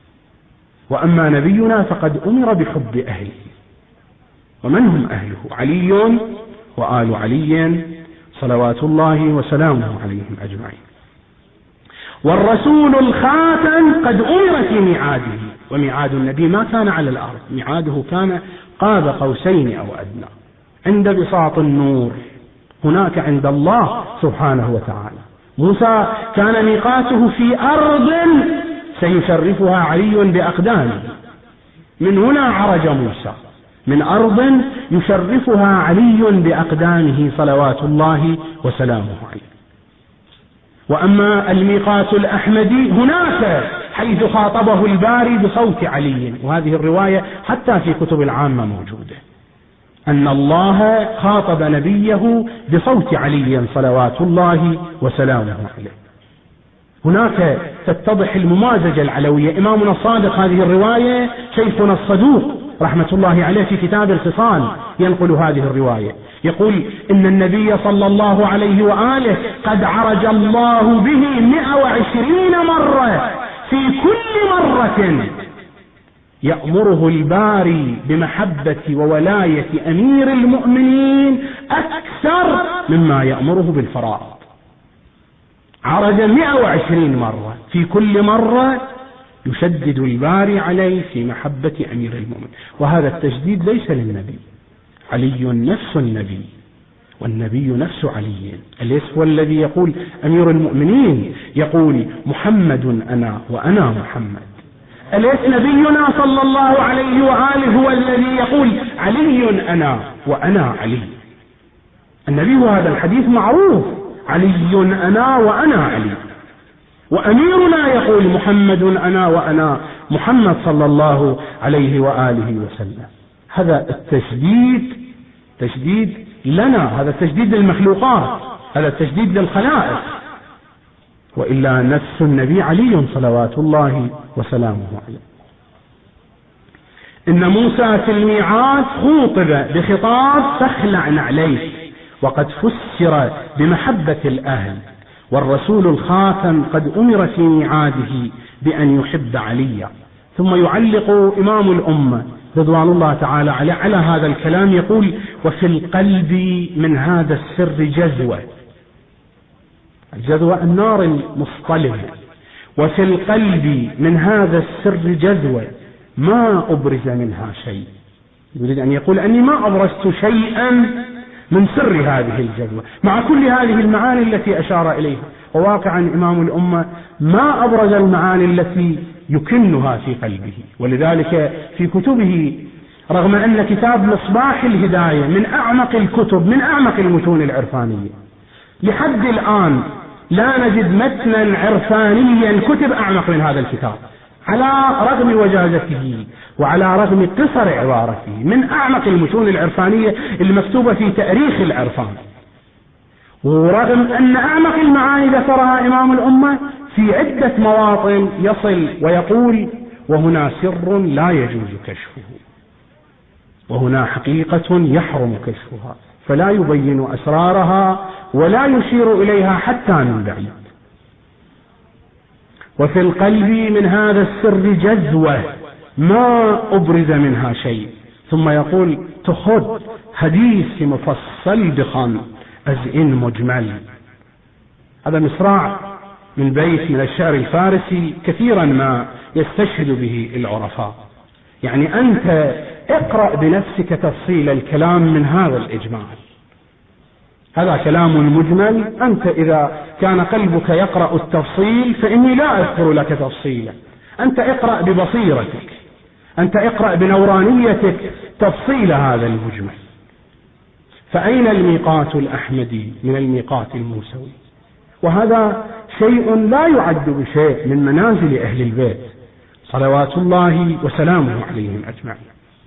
وأما نبينا فقد أمر بحب أهله. ومن هم أهله؟ علي وآل علي صلوات الله وسلامه عليهم أجمعين. والرسول الخاتم قد أمر في ميعاده، وميعاد النبي ما كان على الأرض، ميعاده كان قاب قوسين أو أدنى، عند بساط النور، هناك عند الله سبحانه وتعالى. موسى كان ميقاته في أرض سيشرفها علي بأقدامه، من هنا عرج موسى، من أرض يشرفها علي بأقدامه صلوات الله وسلامه عليه. وأما الميقات الأحمدي هناك حيث خاطبه الباري بصوت علي، وهذه الرواية حتى في كتب العامة موجودة، أن الله خاطب نبيه بصوت علي صلوات الله وسلامه عليه. هناك تتضح الممازجة العلوية. إمامنا الصادق هذه الرواية شيخنا الصدوق رحمة الله عليه في كتاب الخصال ينقل هذه الرواية، يقول: إن النبي صلى الله عليه وآله قد عرج الله به 120 مرة، في كل مرة يأمره الباري بمحبة وولاية أمير المؤمنين أكثر مما يأمره بالفرائض. عرج 120 مرة، في كل مرة يشدد الباري عليه في محبة أمير المؤمنين. وهذا التشديد ليس للنبي، علي نفس النبي، والنبي نفس علي. أليس هو الذي يقول أمير المؤمنين يقول: محمد أنا وأنا محمد؟ أليس نبينا صلى الله عليه وآله هو الذي يقول علي أنا وأنا علي؟ النبي هذا الحديث معروف: علي أنا وأنا علي. وأميرنا يقول: محمد أنا وأنا محمد صلى الله عليه وآله وسلم. هذا التشديد تشديد لنا، هذا التشديد للمخلوقات، هذا التشديد للخلائق. وإلا نفس النبي علي صلوات الله وسلامه عليه. إن موسى في الميعاد خوطب بخطاب فاخلع نعليك، وقد فسر بمحبة الأهل، والرسول الخاتم قد أمر في ميعاده بأن يحب عليا. ثم يعلق إمام الأمة رضوان الله تعالى على هذا الكلام يقول: وفي القلب من هذا السر جذوة، الجذوة النار المصطلمة، وفي القلب من هذا السر جذوة ما أبرز منها شيء. يريد أن يقول أني ما أبرزت شيئا من سر هذه الجذوة مع كل هذه المعاني التي أشار إليها. وواقعا إمام الأمة ما أبرز المعاني التي يكنها في قلبه، ولذلك في كتبه رغم أن كتاب مصباح الهداية من أعمق الكتب، من أعمق المتون العرفانية، لحد الآن لا نجد متنا عرفانيا كتب أعمق من هذا الكتاب، على رغم وجازته وعلى رغم قصر عبارته، من أعمق المتون العرفانية المكتوبة في تاريخ العرفان، ورغم أن أعمق المعاني ذكرها إمام الأمة في عدة مواطن يصل ويقول: وهنا سر لا يجوز كشفه، وهنا حقيقة يحرم كشفها، فلا يبين أسرارها ولا يشير إليها حتى من بعيد. وفي القلب من هذا السر جذوة ما أبرز منها شيء. ثم يقول: تخد حديث مفصل بخان أزئن مجمل. هذا مصراع من بيت من الشعر الفارسي كثيرا ما يستشهد به العرفاء. يعني أنت اقرأ بنفسك تفصيل الكلام من هذا الإجمال، هذا كلام مجمل. أنت إذا كان قلبك يقرأ التفصيل فإني لا أذكر لك تفصيلا، أنت اقرأ ببصيرتك، أنت اقرأ بنورانيتك تفصيل هذا المجمل. فأين الميقات الأحمدي من الميقات الموسوي؟ وهذا شيء لا يعد بشيء من منازل أهل البيت صلوات الله وسلامه عليهم أجمعين.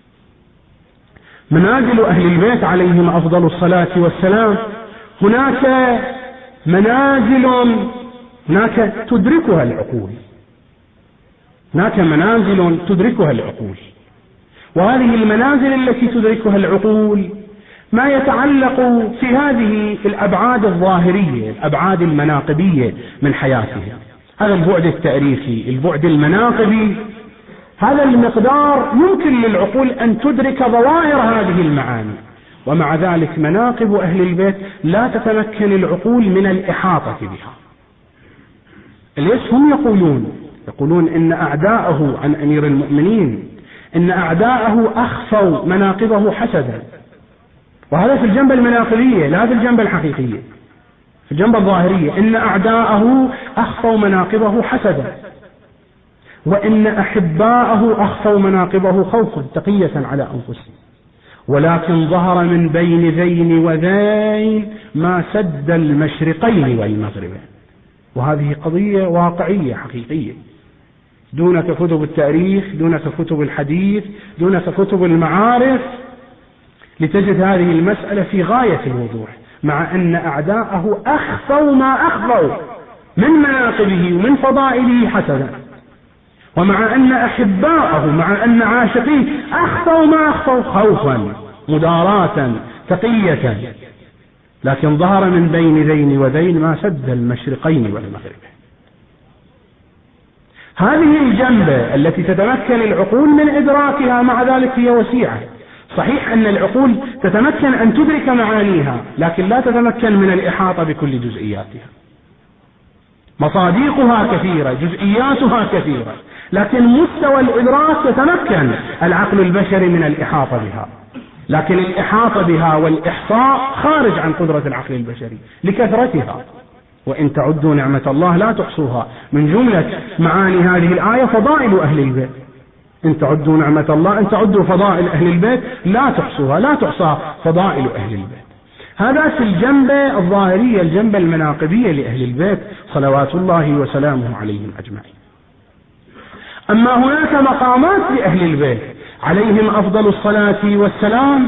منازل أهل البيت عليهم أفضل الصلاة والسلام هناك منازل هناك تدركها العقول، هناك منازل تدركها العقول، وهذه المنازل التي تدركها العقول ما يتعلق في هذه الأبعاد الظاهرية، الأبعاد المناقبية من حياتها. هذا البعد التاريخي، البعد المناقبي، هذا المقدار يمكن للعقول أن تدرك ظواهر هذه المعاني، ومع ذلك مناقب أهل البيت لا تتمكن العقول من الإحاطة بها. ليش هم يقولون إن أعداءه عن أمير المؤمنين، إن أعداءه أخفوا مناقبه حسدا، وهذا في الجنب المناقبية لا في الجنب الحقيقية، في الجنب الظاهرية. إن أعداءه أخفوا مناقبه حسدا، وإن أحباءه أخفوا مناقبه خوفا تقية على أنفسهم، ولكن ظهر من بين ذين وذين ما سد المشرقين والمغربين. وهذه قضية واقعية حقيقية، دونك كتب التاريخ، دونك كتب الحديث، دونك كتب المعارف، لتجد هذه المسألة في غاية الوضوح، مع أن أعداءه أخفوا ما أخفوا من مناقبه ومن فضائله حسدا، ومع أن أحباءه مع أن عاشقيه أخفوا ما أخفوا خوفا مداراة تقية، لكن ظهر من بين ذين وذين ما سد المشرقين والمغربين. هذه الجنبة التي تتمكن العقول من إدراكها، مع ذلك هي وسيعة. صحيح أن العقول تتمكن أن تدرك معانيها، لكن لا تتمكن من الإحاطة بكل جزئياتها. مصاديقها كثيرة، جزئياتها كثيرة، لكن مستوى الإدراك يتمكن العقل البشري من الإحاطة بها، لكن الإحاطة بها والإحصاء خارج عن قدرة العقل البشري لكثرتها. وإن تعدوا نعمة الله لا تحصوها. من جملة معاني هذه الآية فضائل أهل البيت. إن تعدوا نعمة الله، إن تعدوا فضائل أهل البيت لا تحصوها، لا تحصى فضائل أهل البيت. هذا في الجنبة الظاهرية، الجنبة المناقبية لأهل البيت صلوات الله وسلامه عليهم أجمعين. أما هناك مقامات لأهل البيت عليهم أفضل الصلاة والسلام،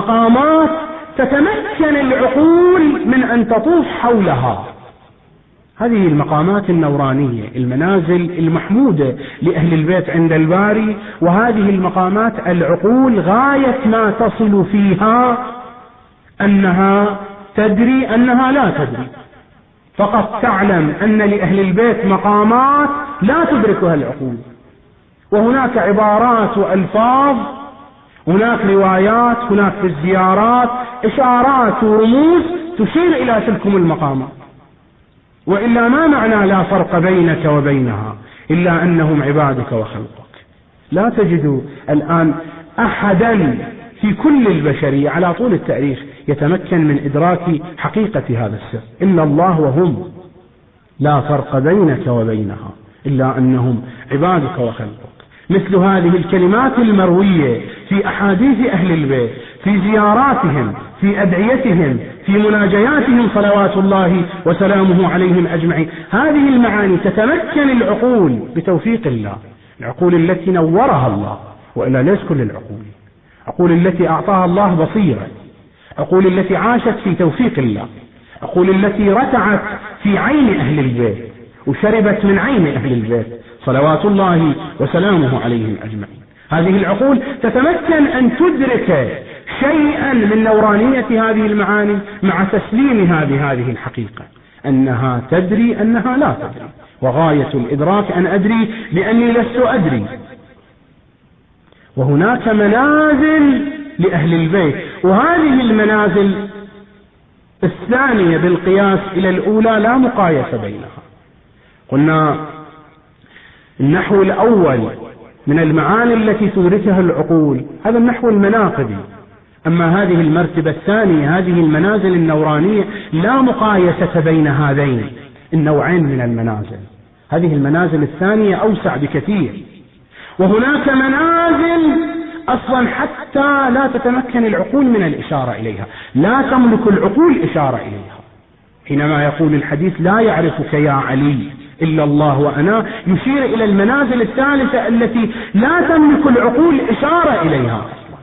مقامات تتمكن العقول من أن تطوف حولها، هذه المقامات النورانية، المنازل المحمودة لأهل البيت عند الباري، وهذه المقامات العقول غاية ما تصل فيها أنها تدري أنها لا تدري، فقط تعلم أن لأهل البيت مقامات لا تدركها العقول، وهناك عبارات وألفاظ، هناك روايات، هناك في الزيارات إشارات ورموز تشير إلى تلكم المقامات، وإلا ما معنى لا فرق بينك وبينها إلا أنهم عبادك وخلقك. لا تجد الآن أحدا في كل البشرية على طول التاريخ يتمكن من إدراك حقيقة هذا السر إلا الله وهم، لا فرق بينك وبينها إلا أنهم عبادك وخلقك. مثل هذه الكلمات المروية في أحاديث أهل البيت، في زياراتهم، في أدعيتهم، في مناجياتهم صلوات الله وسلامه عليهم أجمعين، هذه المعاني تتمكن العقول بتوفيق الله، العقول التي نورها الله، وإلا ليس كل العقول، عقول التي أعطاها الله بصيرة، عقول التي عاشت في توفيق الله، عقول التي رتعت في عين أهل البيت وشربت من عين أهل البيت صلوات الله وسلامه عليهم أجمعين. هذه العقول تتمكن أن تدرك شيئا من نورانية هذه المعاني مع تسليمها بهذه الحقيقة أنها تدري أنها لا تدري، وغاية الإدراك أن أدري بأني لست أدري. وهناك منازل لأهل البيت، وهذه المنازل الثانية بالقياس إلى الأولى لا مقايسة بينها. قلنا النحو الأول من المعاني التي تدركها العقول هذا النحو المناقبي، أما هذه المرتبة الثانية، هذه المنازل النورانية، لا مقايسة بين هذين النوعين من المنازل. هذه المنازل الثانية أوسع بكثير، وهناك منازل أصلا حتى لا تتمكن العقول من الإشارة إليها، لا تملك العقول إشارة إليها. حينما يقول الحديث لا يعرفك يا علي إلا الله وأنا، يشير إلى المنازل الثالثة التي لا تملك العقول إشارة إليها أصلا،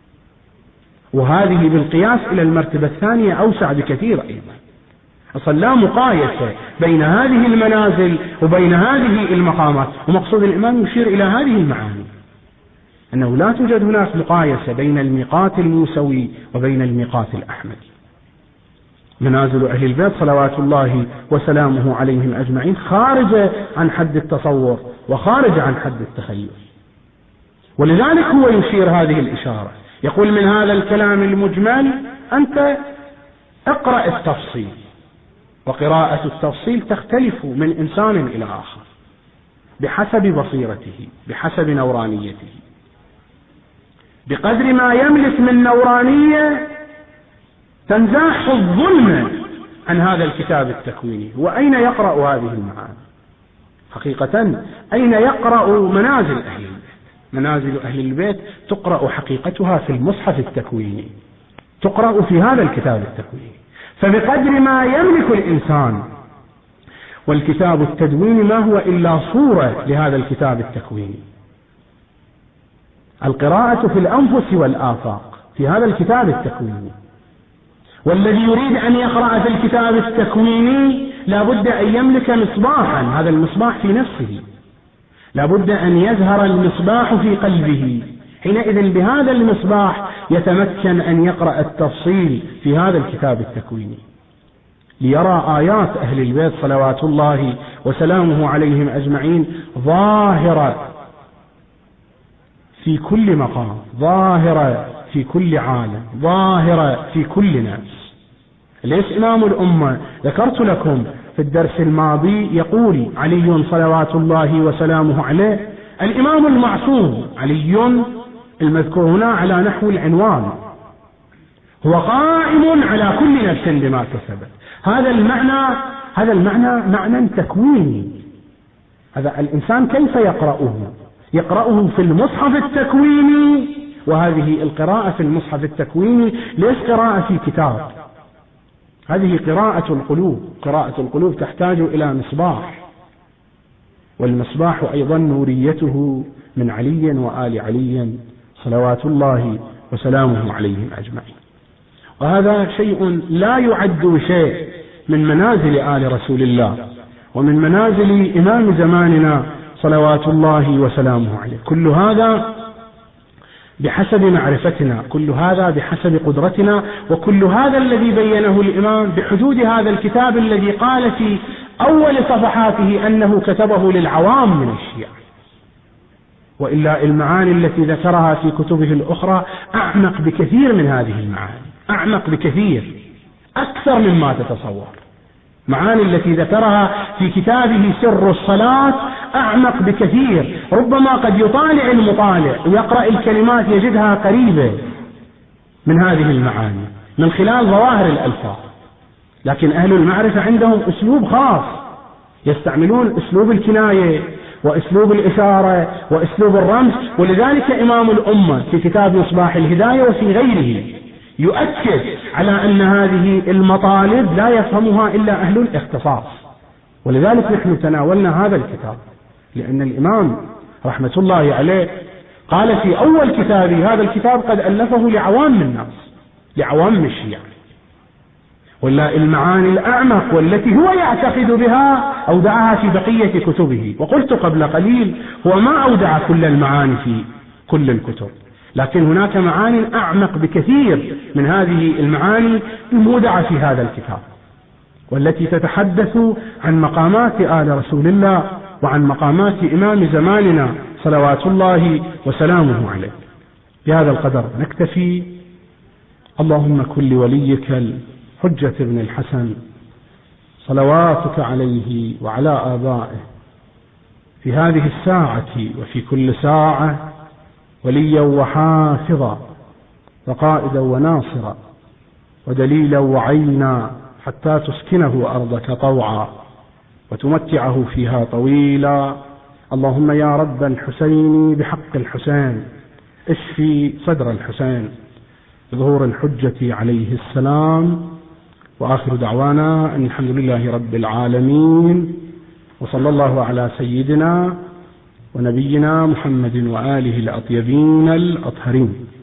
وهذه بالقياس إلى المرتبة الثانية أوسع بكثير أيضا. أصلا لا مقايسة بين هذه المنازل وبين هذه المقامات، ومقصود الإمام يشير إلى هذه المعاني، أنه لا توجد هناك مقايسة بين الميقات الموسوي وبين الميقات الأحمدي. منازل أهل البيت صلوات الله وسلامه عليهم أجمعين خارجة عن حد التصور وخارجة عن حد التخيل، ولذلك هو يشير هذه الإشارة، يقول من هذا الكلام المجمل أنت اقرأ التفصيل، وقراءة التفصيل تختلف من إنسان إلى آخر بحسب بصيرته، بحسب نورانيته، بقدر ما يملك من نورانية تنزاح الظلم عن هذا الكتاب التكويني. وأين يقرأ هذه المعاني حقيقة؟ أين يقرأ منازل أهل البيت؟ منازل أهل البيت تقرأ حقيقتها في المصحف التكويني، تقرأ في هذا الكتاب التكويني. فبقدر ما يملك الإنسان، والكتاب التدويني ما هو إلا صورة لهذا الكتاب التكويني. القراءة في الأنفس والآفاق في هذا الكتاب التكويني، والذي يريد أن يقرأ في الكتاب التكويني لابد أن يملك مصباحا، هذا المصباح في نفسه، لابد أن يزهر المصباح في قلبه، حينئذ بهذا المصباح يتمكن أن يقرأ التفصيل في هذا الكتاب التكويني، ليرى آيات أهل البيت صلوات الله وسلامه عليهم أجمعين ظاهرة في كل مقام، ظاهرة في كل عالم، ظاهرة في كل نفس. ليس إمام الأمة ذكرت لكم في الدرس الماضي يقول علي صلوات الله وسلامه عليه الإمام المعصوم، علي المذكور هنا على نحو العنوان، هو قائم على كل نفس بما كسبت. هذا المعنى معنى تكويني. هذا الإنسان كيف يقرأه؟ يقرأه في المصحف التكويني، وهذه القراءة في المصحف التكويني ليس قراءة في كتاب، هذه قراءة القلوب. قراءة القلوب تحتاج إلى مصباح، والمصباح أيضا نوريته من علي وآل علي صلوات الله وسلامه عليهم أجمعين. وهذا شيء لا يعد شيء من منازل آل رسول الله ومن منازل إمام زماننا صلوات الله وسلامه عليه. كل هذا بحسب معرفتنا، كل هذا بحسب قدرتنا، وكل هذا الذي بينه الإمام بحدود هذا الكتاب الذي قال في أول صفحاته أنه كتبه للعوام من الشيعة. وإلا المعاني التي ذكرها في كتبه الأخرى أعمق بكثير من هذه المعاني، أعمق بكثير، أكثر مما تتصور. معاني التي ذكرها في كتابه سر الصلاة أعمق بكثير، ربما قد يطالع المطالع ويقرأ الكلمات يجدها قريبة من هذه المعاني من خلال ظواهر الألفاظ، لكن أهل المعرفة عندهم أسلوب خاص، يستعملون أسلوب الكناية وأسلوب الإشارة وأسلوب الرمز. ولذلك إمام الأمة في كتاب مصباح الهداية وفي غيره يؤكد على أن هذه المطالب لا يفهمها إلا أهل الاختصاص. ولذلك نحن تناولنا هذا الكتاب، لأن الإمام رحمة الله عليه قال في أول كتابه هذا الكتاب قد ألفه لعوام الناس، لعوام الشيعة. ولا المعاني الأعمق والتي هو يعتقد بها أودعها في بقية كتبه. وقلت قبل قليل هو ما أودع كل المعاني في كل الكتب، لكن هناك معاني أعمق بكثير من هذه المعاني المودعة في هذا الكتاب، والتي تتحدث عن مقامات آل رسول الله وعن مقامات إمام زماننا صلوات الله وسلامه عليه. بهذا القدر نكتفي. اللهم كن لوليك الحجة بن الحسن صلواتك عليه وعلى آبائه في هذه الساعة وفي كل ساعة وليا وحافظا وقائدا وناصرا ودليلا وعينا، حتى تسكنه أرضك طوعا وتمتعه فيها طويلا. اللهم يا رب الحسين بحق الحسين اشفي صدر الحسين بظهور الحجة عليه السلام. وآخر دعوانا أن الحمد لله رب العالمين، وصلى الله على سيدنا ونبينا محمد وآله الأطيبين الأطهرين.